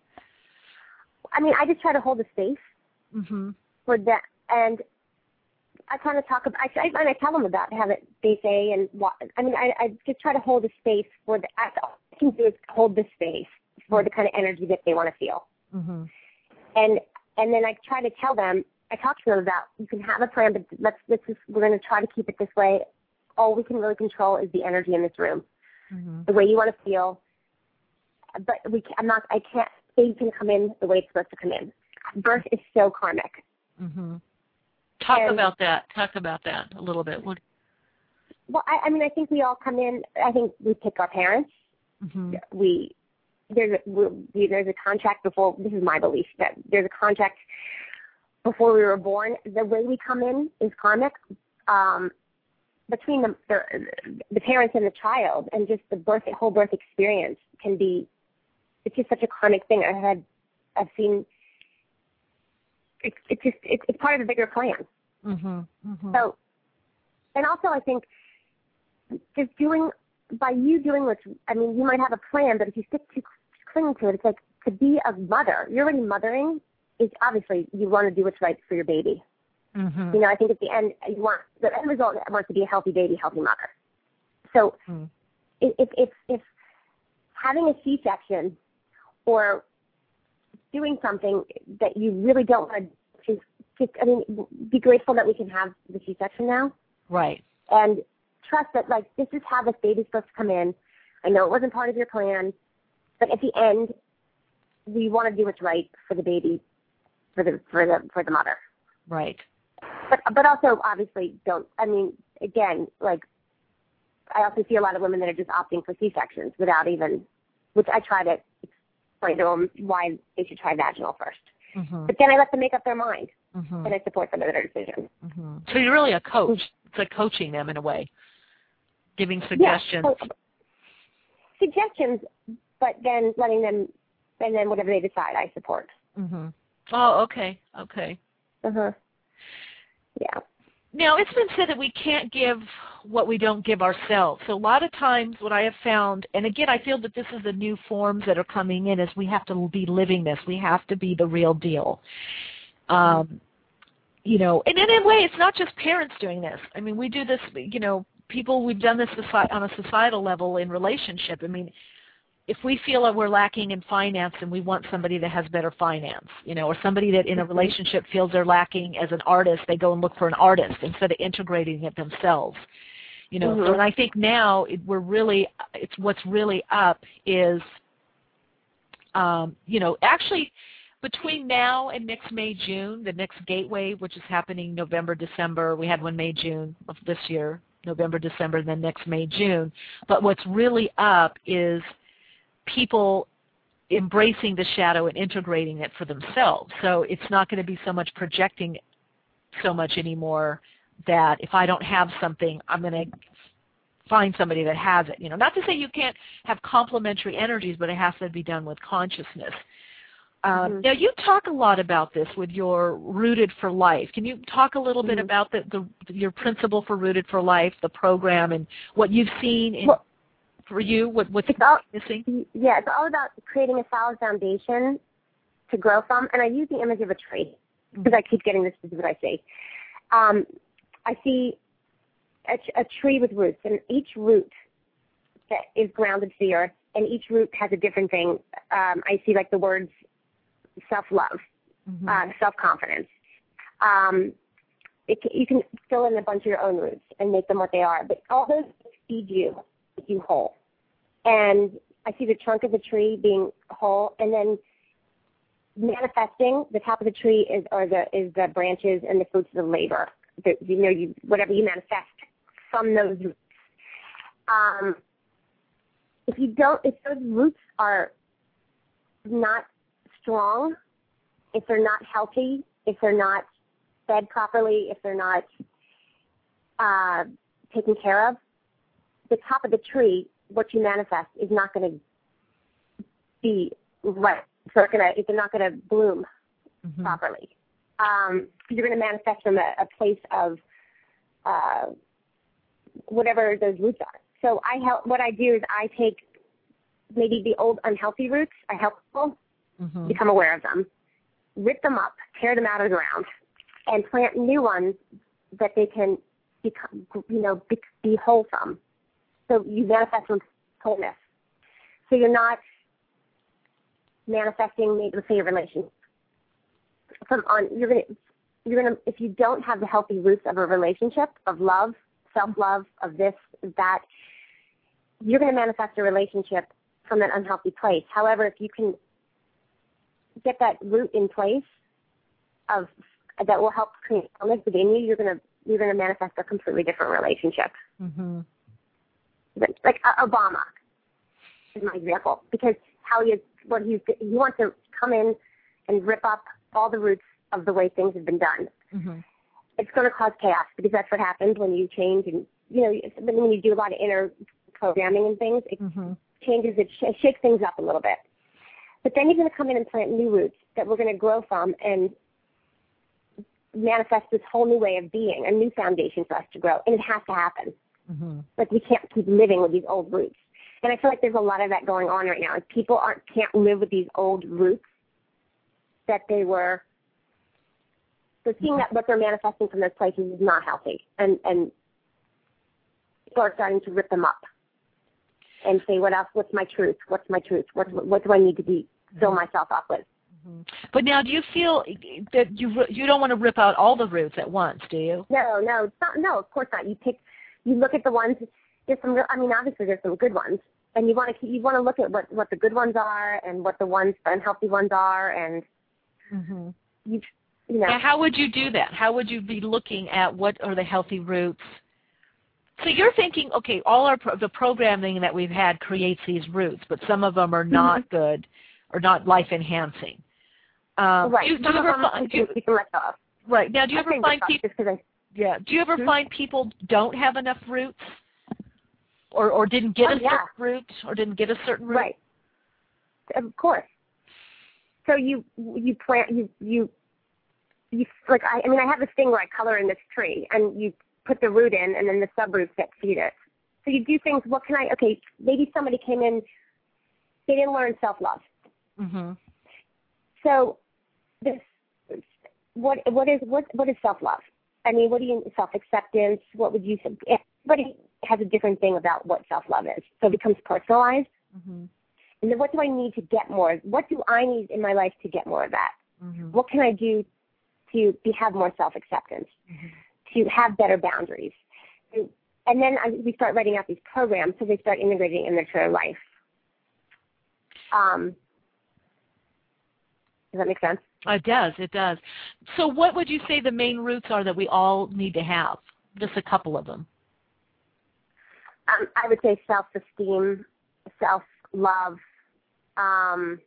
I mean, I just try to hold a space Mm-hmm. for that, and I kind of talk about. I, I, and I tell them about how it, they say, and what. I mean, I, I just try to hold a space for the. All I can do is hold the space for the kind of energy that they want to feel, Mm-hmm. and and then I try to tell them. I talk to them about you can have a plan, but let's let's just we're going to try to keep it this way. All we can really control is the energy in this room, Mm-hmm. the way you want to feel. But we, I'm not. I can't. They can come in the way it's supposed to come in. Birth is so karmic. Mm-hmm. Talk And- about that. Talk about that a little bit. What? Well, I, I mean, I think we all come in. I think we pick our parents. Mm-hmm. We there's a we, there's a contract before. This is my belief that there's a contract before we were born. The way we come in is karmic. Um, between the, the the parents and the child, and just the birth, the whole birth experience can be. It's just such a karmic thing. I had, I've seen. It's it's just it's, it's part of the bigger plan. Mm-hmm. Mm-hmm. So, and also I think just doing by you doing what's. I mean, you might have a plan, but if you stick to clinging to it, it's like to be a mother. You're already mothering. Is obviously you want to do what's right for your baby. Mm-hmm. You know, I think at the end you want the end result wants to be a healthy baby, healthy mother. So, Mm-hmm. if if if, if having a C-section or doing something that you really don't want to just, just, I mean, be grateful that we can have the C-section now. Right. And trust that, like, this is how this baby's supposed to come in. I know it wasn't part of your plan, but at the end, we want to do what's right for the baby, for the for the for the mother. Right. But but also, obviously, don't. I mean, again, like, I also see a lot of women that are just opting for C-sections without even, which I try to explain to them why they should try vaginal first. Mm-hmm. But then I let them make up their mind, Mm-hmm. and I support them in their decision. Mm-hmm. So you're really a coach. it's like coaching them in a way, giving suggestions. Yeah, so, suggestions, but then letting them, and then whatever they decide, I support. Mm-hmm. Oh, okay, okay. Uh-huh. Yeah. Now, it's been said that we can't give what we don't give ourselves. So a lot of times what I have found, and again, I feel that this is the new forms that are coming in, is we have to be living this. We have to be the real deal. Um, you know, and in a way, it's not just parents doing this. I mean, we do this, you know, people, we've done this on a societal level in relationship. I mean, if we feel that we're lacking in finance and we want somebody that has better finance, you know, or somebody that in a relationship feels they're lacking as an artist, they go and look for an artist instead of integrating it themselves. You know, mm-hmm. so and I think now it, we're really, it's what's really up is, um, you know, actually between now and next May, June, the next Gateway, which is happening November, December, we had one May, June of this year, November, December, then next May, June. But what's really up is people embracing the shadow and integrating it for themselves. So it's not going to be so much projecting so much anymore that if I don't have something, I'm going to find somebody that has it. You know, not to say you can't have complementary energies, but it has to be done with consciousness. Um, mm-hmm. Now, you talk a lot about this with your Rooted for Life. Can you talk a little mm-hmm. bit about the, the your principle for Rooted for Life, the program, and what you've seen in well, for you, what, what's it's all, missing? Yeah, it's all about creating a solid foundation to grow from. And I use the image of a tree because I keep getting this, this is what I see. Um, I see a, a tree with roots, and each root that is grounded to the earth, and each root has a different thing. Um, I see like the words self-love, mm-hmm. uh, self-confidence. Um, it, you can fill in a bunch of your own roots and make them what they are, but all those feed you, make you whole. And I see the trunk of the tree being whole, and then manifesting. The top of the tree is, or the is the branches and the fruits of the labor. The, you know, you whatever you manifest from those roots. Um, if you don't, if those roots are not strong, if they're not healthy, if they're not fed properly, if they're not uh, taken care of, the top of the tree, what you manifest, is not going to be right. It's not going to. It's not going to bloom mm-hmm. properly. Um, you're going to manifest from a, a place of uh, whatever those roots are. So I help. What I do is I take maybe the old unhealthy roots. I help people mm-hmm. become aware of them, rip them up, tear them out of the ground, and plant new ones that they can become, you know, be, be whole from. So you manifest from wholeness. So you're not manifesting, maybe let's say a relationship. From on, you're gonna, you're gonna. If you don't have the healthy roots of a relationship, of love, self-love, of this, that, you're gonna manifest a relationship from an unhealthy place. However, if you can get that root in place, of that will help create wholeness within you, you're gonna, you're gonna manifest a completely different relationship. Mm-hmm. Like uh, Obama is my example, because how he is, what he's, he wants to come in and rip up all the roots of the way things have been done. Mm-hmm. It's going to cause chaos, because that's what happens when you change, and you know, when you do a lot of inner programming and things, it mm-hmm. changes, it sh- shakes things up a little bit. But then you're going to come in and plant new roots that we're going to grow from and manifest this whole new way of being, a new foundation for us to grow, and it has to happen. Mm-hmm. Like, we can't keep living with these old roots. And I feel like there's a lot of that going on right now. Like, people aren't can't live with these old roots that they were. So seeing that what they're manifesting from those places is not healthy, and and people are starting to rip them up and say, what else? What's my truth? What's my truth? What what do I need to be fill myself up with? Mm-hmm. But now, do you feel that you you don't want to rip out all the roots at once, do you? No, no, it's not, no. Of course not. You pick. You look at the ones. There's some. I mean, obviously, there's some good ones, and you want to you want to look at what, what the good ones are and what the ones the unhealthy ones are, and mm-hmm. you you know. Now, how would you do that? How would you be looking at what are the healthy roots? So you're thinking, okay, all our pro- the programming that we've had creates these roots, but some of them are not mm-hmm. good or not life enhancing. Um, right. Do, do some you of ever them find, you, you can let go of. Right. Now, do you I ever find people? Because I, Yeah. Do you ever Hmm? find people don't have enough roots, or or didn't get Oh, a yeah. certain root, or didn't get a certain root? Right. Of course. So you you plant you you you like I, I mean I have this thing where I color in this tree and you put the root in and then the subroots that feed it. So you do things. What can I? Okay, maybe somebody came in. They didn't learn self-love. Mm-hmm. So this what what is what what is self-love? I mean, what do you self-acceptance? What would you say? Everybody has a different thing about what self-love is. So it becomes personalized. Mm-hmm. And then what do I need to get more? What do I need in my life to get more of that? Mm-hmm. What can I do to be, have more self-acceptance, mm-hmm. to have better boundaries? And, and then I, we start writing out these programs so they start integrating in their life. Um, does that make sense? It does. It does. So what would you say the main roots are that we all need to have? Just a couple of them. Um, I would say self-esteem, self-love, um,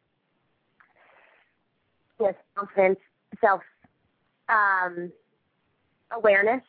yes, confidence, self um, awareness,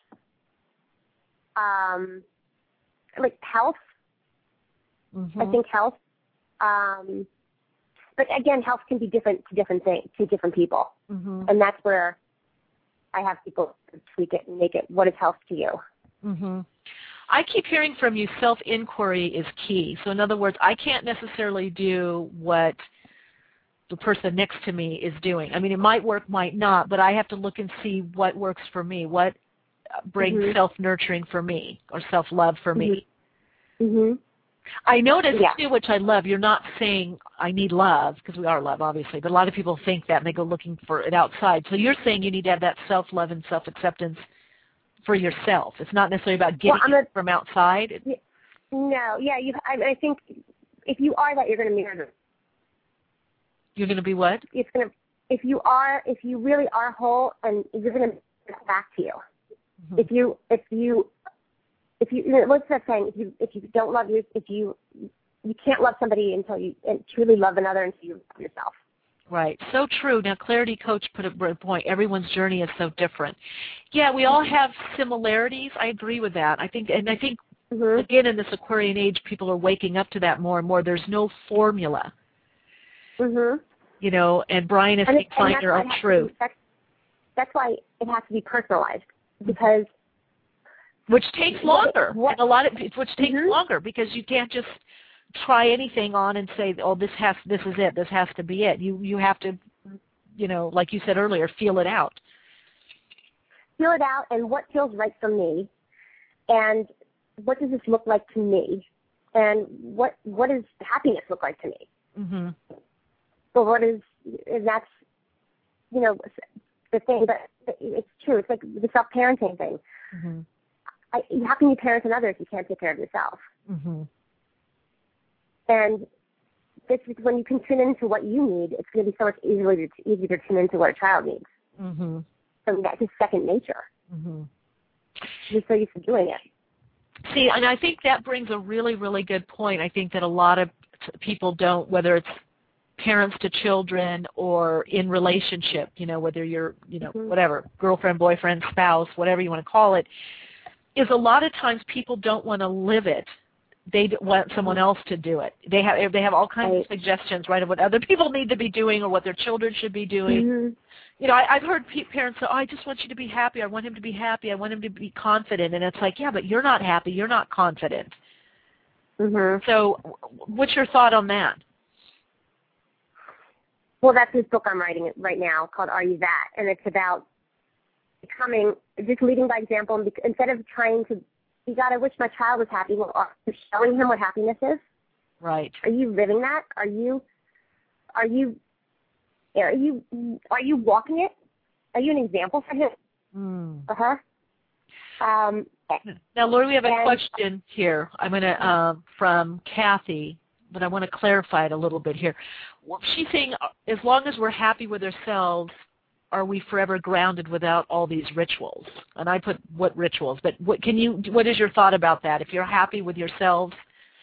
um, like health. Mm-hmm. I think health. Um, but again, health can be different to different things to different people, mm-hmm. and that's where I have people tweak it and make it. What is health to you? Mm-hmm. I keep hearing from you self-inquiry is key. So in other words, I can't necessarily do what the person next to me is doing. I mean, it might work, might not, but I have to look and see what works for me, what brings mm-hmm. self-nurturing for me or self-love for mm-hmm. me. Mm-hmm. I notice, yeah. too, which I love, you're not saying I need love, because we are love, obviously, but a lot of people think that and they go looking for it outside. So you're saying you need to have that self-love and self-acceptance for yourself. It's not necessarily about getting well, it from outside. Yeah, no, yeah, you. I, I think if you are that, you're going to mirror them. You're going to be what? It's going to. If you are, if you really are whole, and you're going to bring it back to you. Mm-hmm. If you, if you, if you, you know, what's that saying? If you, if you don't love you, if you, you can't love somebody until you and truly love another until you love yourself. Right. So true. Now, Clarity Coach put a point. Everyone's journey is so different. Yeah, we all have similarities. I agree with that. I think, and I think, mm-hmm. again, in this Aquarian age, people are waking up to that more and more. There's no formula. Mm-hmm. You know, and Brian is saying find your own truth. Be, that's, that's why it has to be personalized, because which takes longer. What, and a lot of which takes mm-hmm. longer because you can't just try anything on and say, oh, this has, this is it, this has to be it. You you have to, you know, like you said earlier, feel it out. Feel it out, and what feels right for me, and what does this look like to me, and what what does happiness look like to me? Mm-hmm. So what is, and that's, you know, the thing. But it's true. It's like the self-parenting thing. Mm-hmm. I, how can you parent another if you can't take care of yourself? Mm-hmm. And this is when you can tune into what you need, it's going to be so much easier to, easier to tune into what a child needs. Mm-hmm. So that's just second nature. Mm-hmm. You're so used to doing it. See, and I think that brings a really, really good point. I think that a lot of people don't, whether it's parents to children or in relationship, you know, whether you're, you know, mm-hmm. whatever, girlfriend, boyfriend, spouse, whatever you want to call it, is a lot of times people don't want to live it. They want someone else to do it. They have they have all kinds right. of suggestions, right, of what other people need to be doing or what their children should be doing. Mm-hmm. You know, I, I've heard pe- parents say, oh, I just want you to be happy. I want him to be happy. I want him to be confident. And it's like, yeah, but you're not happy. You're not confident. Mm-hmm. So what's your thought on that? Well, that's this book I'm writing right now called Are You That? And it's about becoming, just leading by example. And be, instead of trying to, you got to wish my child was happy. Well, are you showing him what happiness is? Right. Are you living that? Are you, are you, are you, are you walking it? Are you an example for him? Mm. For her? Um, now, Lori, we have a and, question here. I'm going to, uh, from Kathy, but I want to clarify it a little bit here. She's saying, as long as we're happy with ourselves, are we forever grounded without all these rituals? And I put what rituals, but what can you? What is your thought about that? If you're happy with yourselves,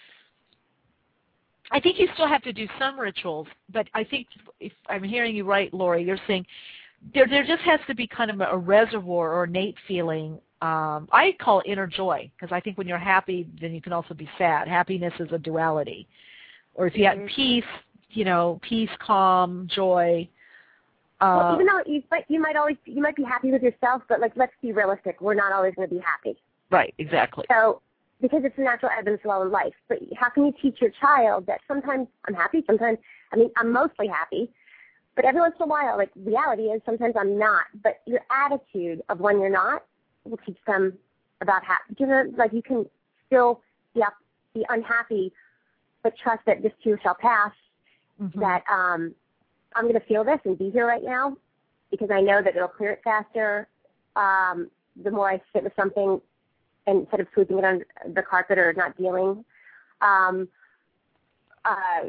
I think you still have to do some rituals. But I think if I'm hearing you right, Lori, you're saying there there just has to be kind of a reservoir or innate feeling. Um, I call it inner joy, because I think when you're happy, then you can also be sad. Happiness is a duality. Or if you have peace, you know, peace, calm, joy. Uh, well, even though you, but you might always you might be happy with yourself, but like let's be realistic, we're not always going to be happy. Right, exactly. So because it's a natural ebb and flow in life, but how can you teach your child that sometimes I'm happy, sometimes I mean I'm mostly happy, but every once in a while, like reality is sometimes I'm not. But your attitude of when you're not will teach them about happy. You know, like you can still be up, be unhappy, but trust that this too shall pass. Mm-hmm. That um, I'm going to feel this and be here right now because I know that it'll clear it faster. Um, the more I sit with something instead of sweeping it under the carpet or not dealing. Um, uh,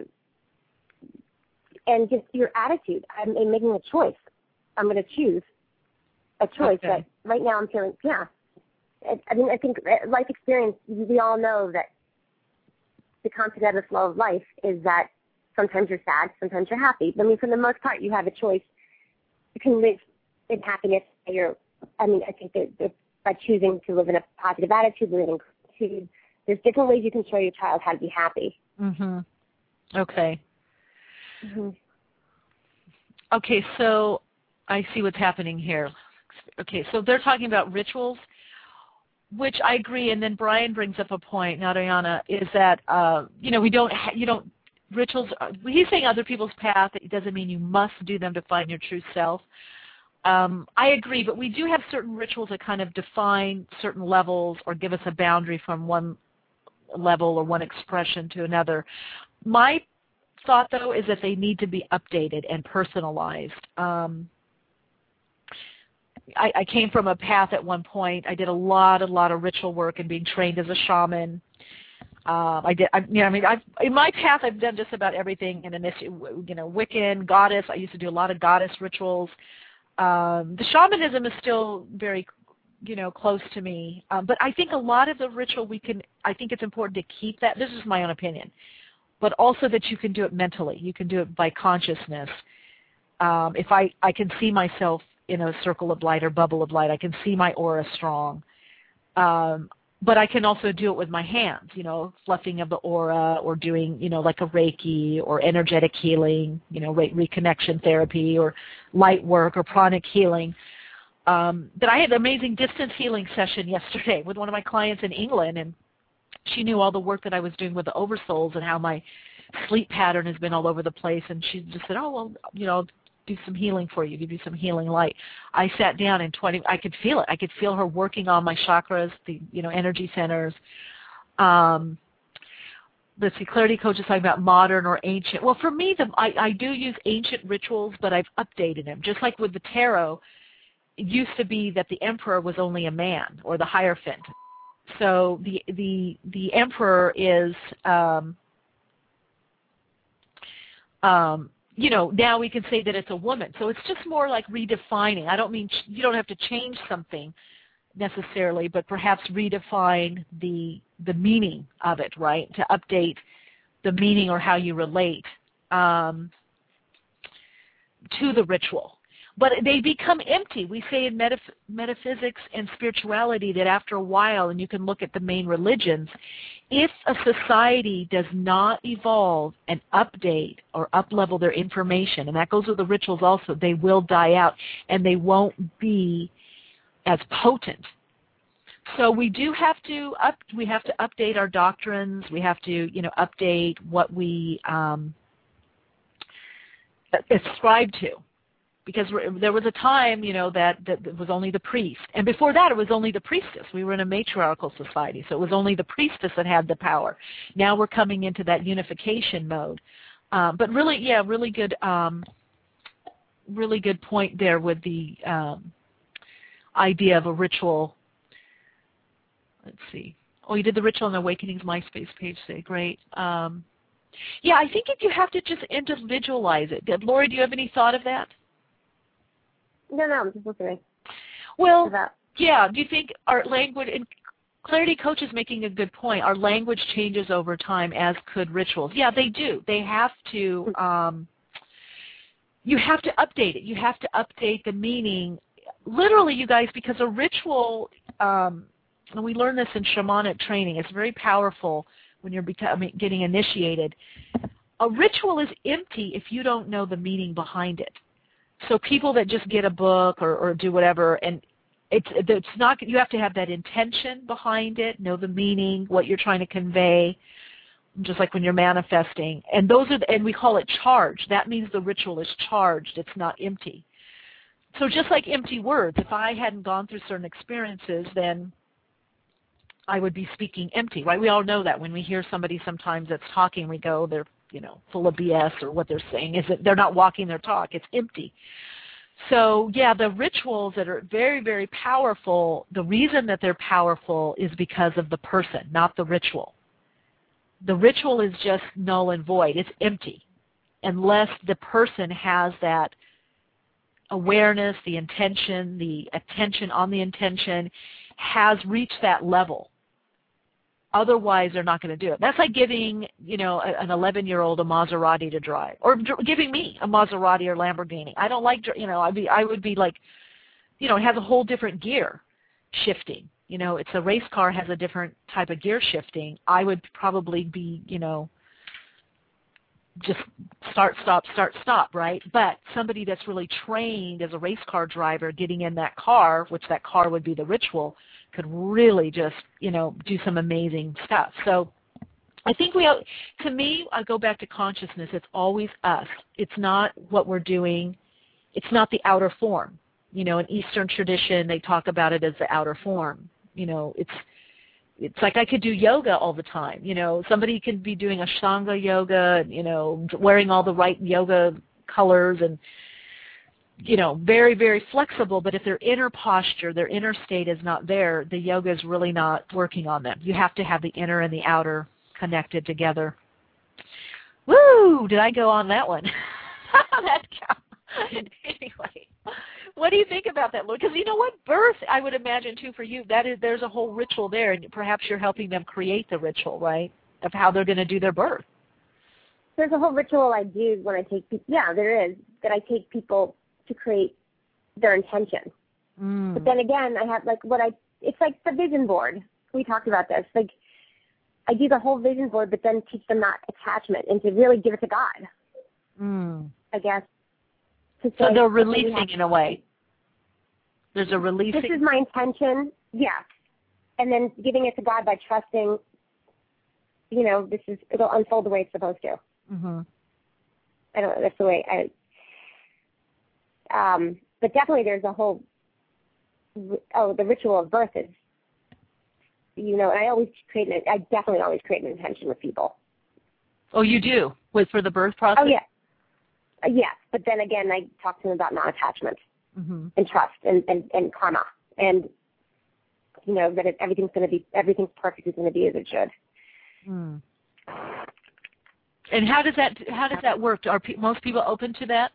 and just your attitude. I'm, I'm making a choice. I'm going to choose a choice okay. that right now I'm feeling, yeah. I, I mean, I think life experience, we all know that the constant ebb and flow of life is that sometimes you're sad, sometimes you're happy. I mean, for the most part, you have a choice. You can live in happiness. You're, I mean, I think that, that by choosing to live in a positive attitude, live in gratitude, there's different ways you can show your child how to be happy. Mm-hmm. Okay. Mm-hmm. Okay, so I see what's happening here. Okay, so they're talking about rituals, which I agree. And then Brian brings up a point, not Ayana, is that uh, you know we don't ha- you don't rituals. He's saying other people's path. It doesn't mean you must do them to find your true self. Um, I agree, but we do have certain rituals that kind of define certain levels or give us a boundary from one level or one expression to another. My thought, though, is that they need to be updated and personalized. Um, I, I came from a path at one point. I did a lot, a lot of ritual work and being trained as a shaman. Um, I did, I, you know, I mean, I've, in my path, I've done just about everything. In this, you know, Wiccan, goddess. I used to do a lot of goddess rituals. Um, the shamanism is still very, you know, close to me. Um, but I think a lot of the ritual we can. I think it's important to keep that. This is my own opinion, but also that you can do it mentally. You can do it by consciousness. Um, if I, I can see myself in a circle of light or bubble of light, I can see my aura strong. Um, but I can also do it with my hands, you know, fluffing of the aura or doing, you know, like a Reiki or energetic healing, you know, re- reconnection therapy or light work or pranic healing. Um, but I had an amazing distance healing session yesterday with one of my clients in England, and she knew all the work that I was doing with the oversouls and how my sleep pattern has been all over the place. And she just said, oh, well, you know, do some healing for you, give you some healing light. I sat down in twenty, I could feel it. I could feel her working on my chakras, the, you know, energy centers. Um, let's see, Clarity Coach is talking about modern or ancient. Well, for me, the, I, I do use ancient rituals, but I've updated them. Just like with the tarot, it used to be that the emperor was only a man or the Hierophant. So the the the emperor is, um, um, you know, now we can say that it's a woman. So it's just more like redefining. I don't mean ch- you don't have to change something necessarily, but perhaps redefine the the meaning of it, right? To update the meaning or how you relate um, to the ritual. But they become empty. We say in metaph- metaphysics and spirituality that after a while, and you can look at the main religions, if a society does not evolve and update or up-level their information, and that goes with the rituals also, they will die out and they won't be as potent. So we do have to up, we have to update our doctrines. We have to, you know, update what we um, ascribe to. Because there was a time, you know, that, that it was only the priest. And before that, it was only the priestess. We were in a matriarchal society, so it was only the priestess that had the power. Now we're coming into that unification mode. Um, but really, yeah, really good um, really good point there with the um, idea of a ritual. Let's see. Oh, you did the Ritual and Awakenings MySpace page today. Great. Um, yeah, I think if you have to just individualize it. Lori, do you have any thought of that? No, no, I'm just listening. Well, yeah, do you think our language, and Clarity Coach is making a good point, our language changes over time as could rituals. Yeah, they do. They have to, um, you have to update it. You have to update the meaning. Literally, you guys, because a ritual, um, and we learn this in shamanic training, it's very powerful when you're becoming, getting initiated. A ritual is empty if you don't know the meaning behind it. So people that just get a book or, or do whatever, and it's, it's not, you have to have that intention behind it, know the meaning, what you're trying to convey, just like when you're manifesting. And those are, the, and we call it charged. That means the ritual is charged. It's not empty. So just like empty words, if I hadn't gone through certain experiences, then I would be speaking empty, right? We all know that when we hear somebody sometimes that's talking, we go, they're, you know, full of B S, or what they're saying is that they're not walking their talk. It's empty. So, yeah, the rituals that are very, very powerful, the reason that they're powerful is because of the person, not the ritual. The ritual is just null and void. It's empty unless the person has that awareness, the intention, the attention on the intention, has reached that level. Otherwise, they're not going to do it. That's like giving, you know, an eleven-year-old a Maserati to drive, or giving me a Maserati or Lamborghini. I don't like, you know, I'd be, I would be like, you know, it has a whole different gear shifting. You know, it's a race car, has a different type of gear shifting. I would probably be, you know, just start, stop, start, stop, right? But somebody that's really trained as a race car driver getting in that car, which that car would be the ritual, could really just, you know, do some amazing stuff. So I think we, to me, I go back to consciousness. It's always us. It's not what we're doing. It's not the outer form. You know, in Eastern tradition, they talk about it as the outer form. You know, it's it's like I could do yoga all the time. You know, somebody could be doing Ashtanga yoga, you know, wearing all the right yoga colors and, you know, very, very flexible. But if their inner posture, their inner state is not there, the yoga is really not working on them. You have to have the inner and the outer connected together. Woo! Did I go on that one? that anyway. What do you think about that, Lord? Because you know what? Birth, I would imagine, too, for you, that is, there's a whole ritual there, and perhaps you're helping them create the ritual, right, of how they're going to do their birth. There's a whole ritual I do when I take people, yeah, there is, that I take people to create their intention. Mm. But then again, I have, like, what I, it's like the vision board. We talked about this. Like, I do the whole vision board, but then teach them that attachment and to really give it to God, mm. I guess. So they're releasing in a way. There's a releasing. This is my intention, yeah. And then giving it to God by trusting, you know, this is, it'll unfold the way it's supposed to. Mm-hmm. I don't know, that's the way I, um, but definitely there's a whole, oh, the ritual of birth is, you know, and I always create, an, I definitely always create an intention with people. Oh, you do? With, for the birth process? Oh, yeah. Uh, yes, but then again, I talk to them about non-attachment mm-hmm. and trust and, and, and karma, and you know that it, everything's going to be everything's perfect is going to be as it should. Mm. And how does that how does that work? Are pe- most people open to that?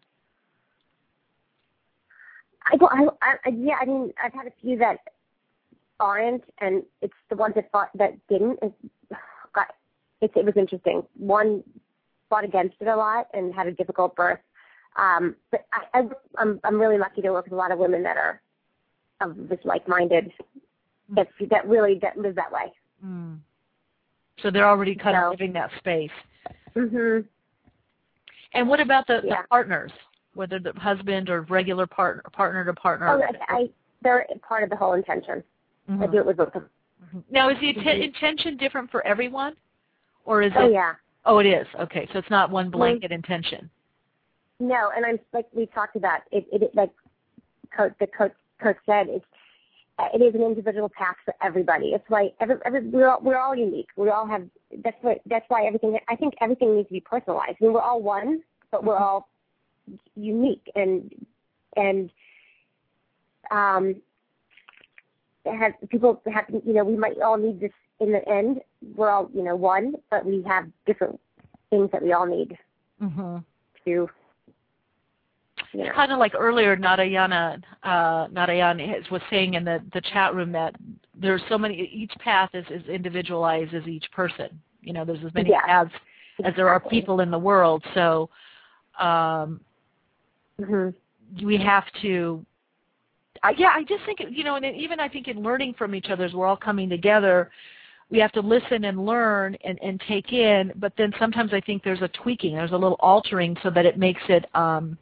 I, don't, I, I yeah, I mean, I've had a few that aren't, and it's the ones that thought that didn't. It, got, it, it was interesting. One fought against it a lot and had a difficult birth. Um, but I, I, I'm, I'm really lucky to work with a lot of women that are of this like-minded, that that really that live that way. Mm. So they're already kind so, of living that space. Mm-hmm. And what about the, yeah. the partners, whether the husband or regular partner, partner to partner? Oh, I, I, they're part of the whole intention. Mm-hmm. I do it with both of them. Mm-hmm. Now, is the mm-hmm. intention different for everyone, or is oh, it? yeah. Oh, it is. Okay, so it's not one blanket mm-hmm. intention. No, and I'm like we talked about it. It, it like coach, the coach, coach said, it's it is an individual path for everybody. It's why every, every we're all, we're all unique. We all have. That's what. That's why everything. I think everything needs to be personalized. I mean, we're all one, but we're all unique, and and um, has people have. You know, we might all need this in the end. We're all, you know, one, but we have different things that we all need mm-hmm. to, you know. Kind of like earlier, Narayana, uh, Narayana was saying in the, the chat room that there's so many, each path is as individualized as each person. You know, there's as many yeah. paths exactly. as there are people in the world. So, um, Mm-hmm. we have to, uh, yeah, I just think, you know, and even I think in learning from each other as we're all coming together, we have to listen and learn and, and take in, but then sometimes I think there's a tweaking, there's a little altering so that it makes it um,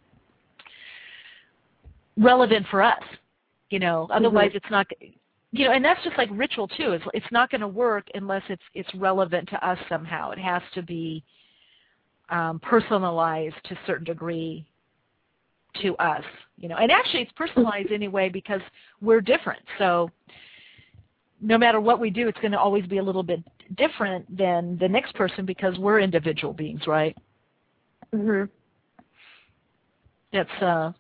relevant for us, you know, otherwise mm-hmm. it's not, you know, and that's just like ritual too. It's, it's not going to work unless it's, it's relevant to us somehow. It has to be um, personalized to a certain degree to us, you know, and actually it's personalized anyway because we're different. So no matter what we do, it's going to always be a little bit different than the next person because we're individual beings, right? Mhm. That's uh.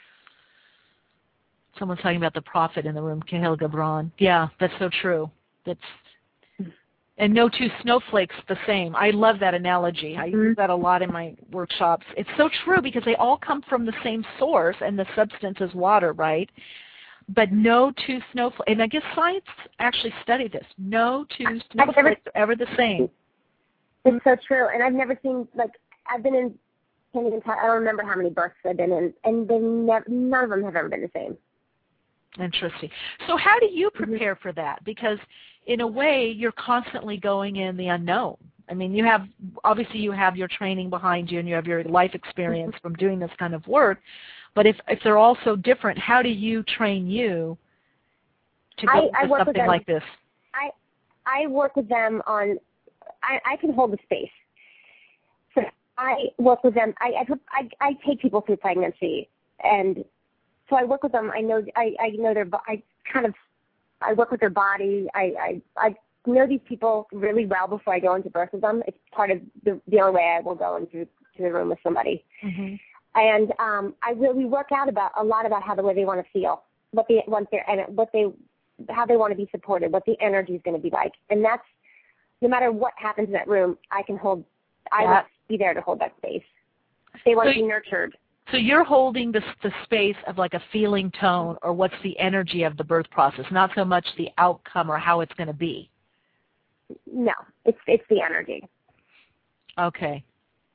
Someone's talking about the prophet in the room, Kahil Gibran. Yeah, that's so true. That's and no two snowflakes the same. I love that analogy. I use that a lot in my workshops. It's so true because they all come from the same source, and the substance is water, right? But no two snowflakes, and I guess science actually studied this. No two snowflakes are ever the same. It's so true, and I've never seen, like, I've been in, can't even tell, I don't remember how many births I've been in, and they never, none of them have ever been the same. Interesting. So how do you prepare for that? Because in a way, you're constantly going in the unknown. I mean, you have, obviously you have your training behind you and you have your life experience from doing this kind of work, but if, if they're all so different, how do you train you to go I, into I something like this? I, I work with them on, I, I can hold the space. So I work with them, I, I, I, I take people through pregnancy, and so I work with them. I know, I, I know their, I kind of, I work with their body. I, I, I know these people really well before I go into birth with them. It's part of the, the only way I will go into to the room with somebody. Mm-hmm. And um, I really work out about a lot about how the way they want to feel, what they want their, and what they, how they want to be supported, what the energy is going to be like. And that's, no matter what happens in that room, I can hold, I will be there to hold that space. They want so, to be nurtured. So you're holding the, the space of like a feeling tone, or what's the energy of the birth process, not so much the outcome or how it's going to be. No, it's it's the energy. Okay.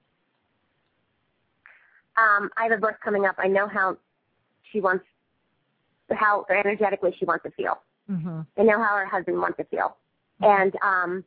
Um, I have a birth coming up. I know how she wants, how energetically she wants to feel. Mm-hmm. I know how her husband wants to feel. And, um,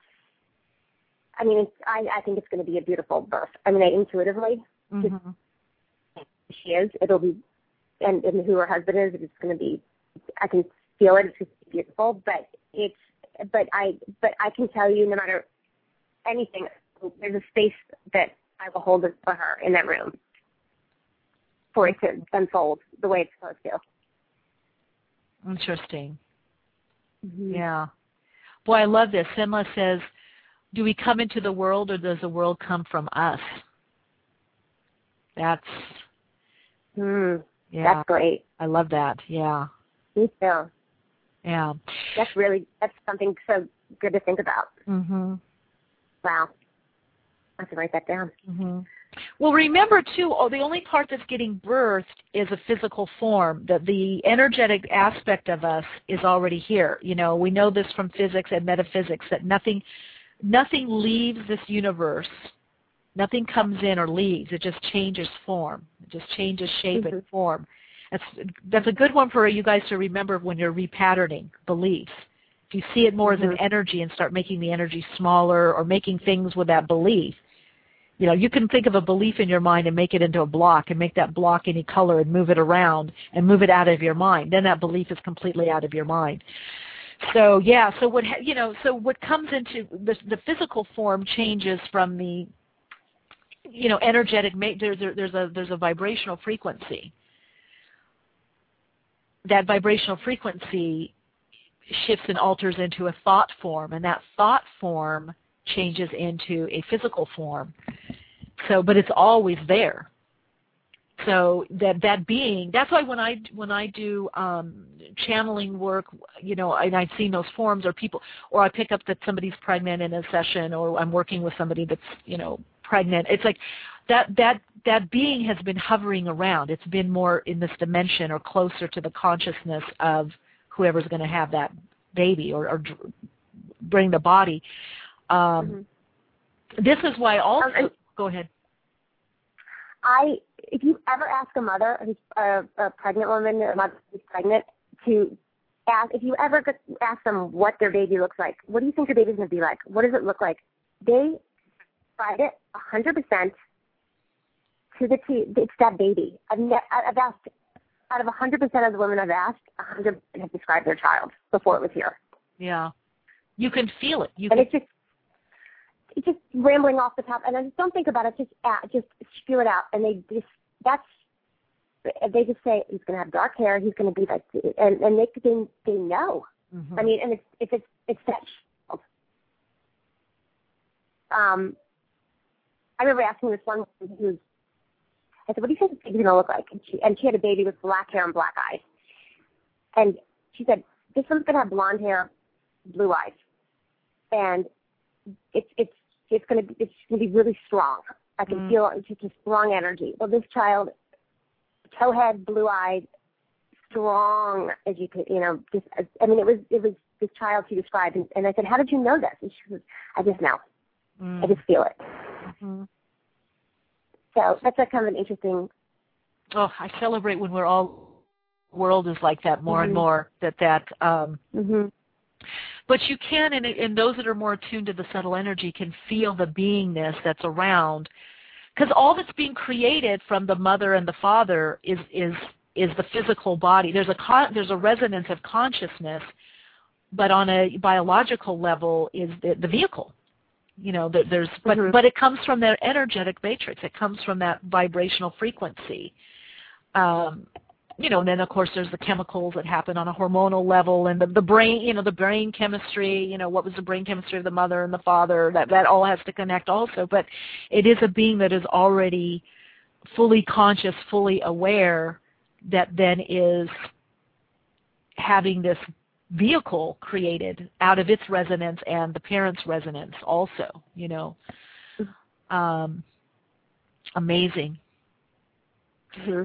I mean, it's, I, I think it's going to be a beautiful birth. I mean, I intuitively, mm-hmm. she is, it'll be, and, and who her husband is, it's going to be, I can feel it, it's just beautiful, but it's, but I, but I can tell you no matter anything, there's a space that I will hold for her in that room for it to unfold the way it's supposed to. Interesting. Mm-hmm. Yeah. Boy, I love this. Simla says, do we come into the world or does the world come from us? That's, mm, yeah. That's great. I love that. Yeah. Me too. Yeah. That's really, that's something so good to think about. Mm-hmm. Wow. I have to write that down. Mm-hmm. Well, remember, too, oh, the only part that's getting birthed is a physical form. The, the energetic aspect of us is already here. You know, we know this from physics and metaphysics, that nothing, nothing leaves this universe. Nothing comes in or leaves. It just changes form. It just changes shape mm-hmm. and form. That's, that's a good one for you guys to remember when you're repatterning beliefs. If you see it more mm-hmm. as an energy and start making the energy smaller or making things with that belief, you know, you can think of a belief in your mind and make it into a block and make that block any color and move it around and move it out of your mind. Then that belief is completely out of your mind. So, yeah, so what, you know, so what comes into the, the physical form changes from the, you know, energetic, there's a, there's a, there's a vibrational frequency. That vibrational frequency shifts and alters into a thought form, and that thought form changes into a physical form. So, but it's always there. So that that being, that's why when I when I do um, channeling work, you know, and I've seen those forms, or people, or I pick up that somebody's pregnant in a session, or I'm working with somebody that's, you know, pregnant. It's like that that that being has been hovering around. It's been more in this dimension or closer to the consciousness of whoever's going to have that baby or, or bring the body. Um, mm-hmm. This is why also, um, go ahead. I, if you ever ask a mother who's a, a pregnant woman or a mother who's pregnant to ask, if you ever ask them what their baby looks like, what do you think your baby's going to be like? What does it look like? They tried it one hundred percent to the T. It's that baby. I've, ne- I've asked, out of one hundred percent of the women I've asked, one hundred percent have described their child before it was here. Yeah. You can feel it. You and can... it's just, it's just rambling off the top. And I just don't think about it. Just, uh, just spew it out. And they just, that's, they just say he's going to have dark hair. He's going to be like, and, and they, they, they know. Mm-hmm. I mean, and it's, if it's, it's that child. Um, I remember asking this one woman who's, I said, what do you think this baby's going to look like? And she, and she had a baby with black hair and black eyes. And she said, this one's going to have blonde hair, blue eyes. And it's, it's, it's going to be, it's going to be really strong. I can mm. feel it's just a strong energy. Well, this child, towhead, blue-eyed, strong as you could, you know, just, I mean, it was, it was this child she described. And, and I said, how did you know this? And she said, I just know. Mm. I just feel it. Mm-hmm. So that's a kind of an interesting. Oh, I celebrate when we're all, world is like that more mm-hmm. and more, that that, um, mm-hmm. But you can, and, and those that are more attuned to the subtle energy can feel the beingness that's around, because all that's being created from the mother and the father is is is the physical body. There's a con- there's a resonance of consciousness, but on a biological level is the, the vehicle. You know, there's but mm-hmm. but it comes from their energetic matrix. It comes from that vibrational frequency. Um, You know, and then of course there's the chemicals that happen on a hormonal level, and the, the brain, you know, the brain chemistry, you know, what was the brain chemistry of the mother and the father, that, that all has to connect also. But it is a being that is already fully conscious, fully aware, that then is having this vehicle created out of its resonance and the parent's resonance also, you know. Um, amazing. Mm-hmm.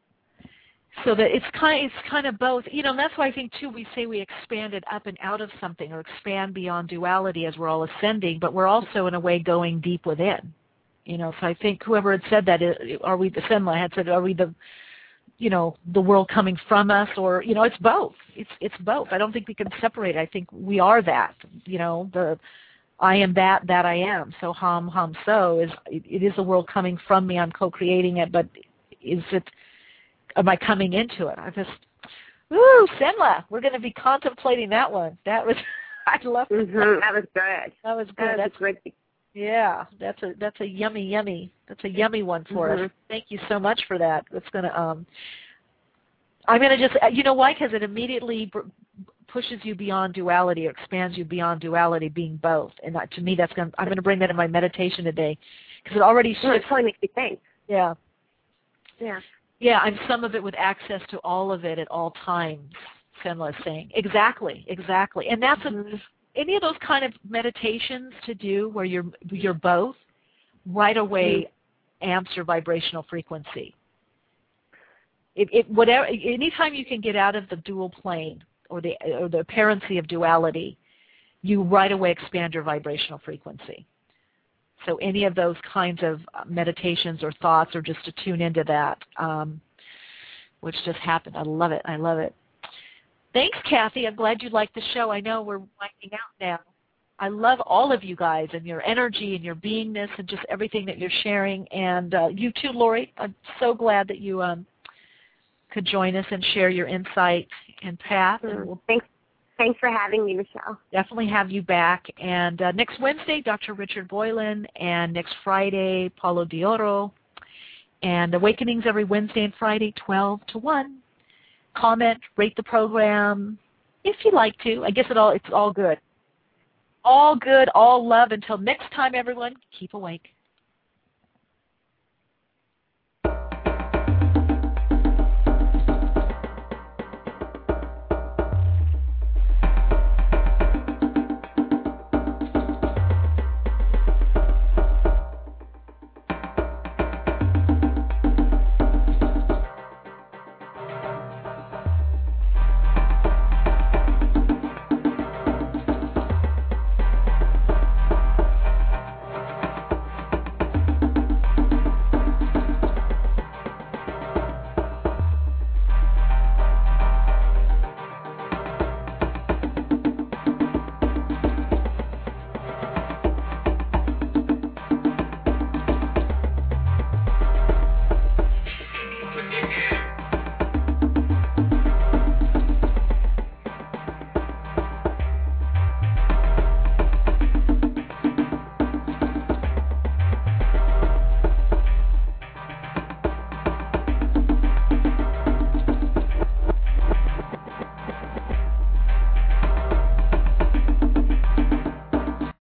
So that it's kind, of, it's kind of both, you know. And that's why I think too we say we expanded up and out of something, or expand beyond duality as we're all ascending, but we're also in a way going deep within, you know. So I think whoever had said that, are we the Senla had said, are we the, you know, the world coming from us, or you know, it's both. It's it's both. I don't think we can separate. I think we are that, you know, the I am that that I am. So Ham Ham So is it, it is the world coming from me. I'm co-creating it, but is it? Am I coming into it? I just, woo, Senla. We're going to be contemplating that one. That was, I love it. Mm-hmm. That was good. That was good. That that's great. Yeah, that's a that's a yummy, yummy. That's a yummy one for mm-hmm. us. Thank you so much for that. That's going to, um, I'm going to just, you know why? Because it immediately b- pushes you beyond duality, or expands you beyond duality, being both. And that, to me, that's going. I'm going to bring that in my meditation today, because it already shifts. It totally makes me think. Yeah. Yeah. Yeah, I'm some of it with access to all of it at all times, Senla is saying. Exactly, exactly. And that's mm-hmm. a, any of those kind of meditations to do where you're you're both, right away mm-hmm. amps your vibrational frequency. It, it whatever anytime you can get out of the dual plane or the or the apparency of duality, you right away expand your vibrational frequency. So any of those kinds of meditations or thoughts, or just to tune into that, um, which just happened. I love it. I love it. Thanks, Kathy. I'm glad you liked the show. I know we're winding out now. I love all of you guys and your energy and your beingness and just everything that you're sharing. And uh, you too, Lori. I'm so glad that you um, could join us and share your insight and path. Mm, and we'll thanks. Thanks for having me, Michelle. Definitely have you back. And uh, next Wednesday, Doctor Richard Boylan, and next Friday, Paulo Dioro. And Awakenings every Wednesday and Friday, twelve to one. Comment, rate the program if you like to. I guess it all it's all good. All good, all love. Until next time, everyone, keep awake.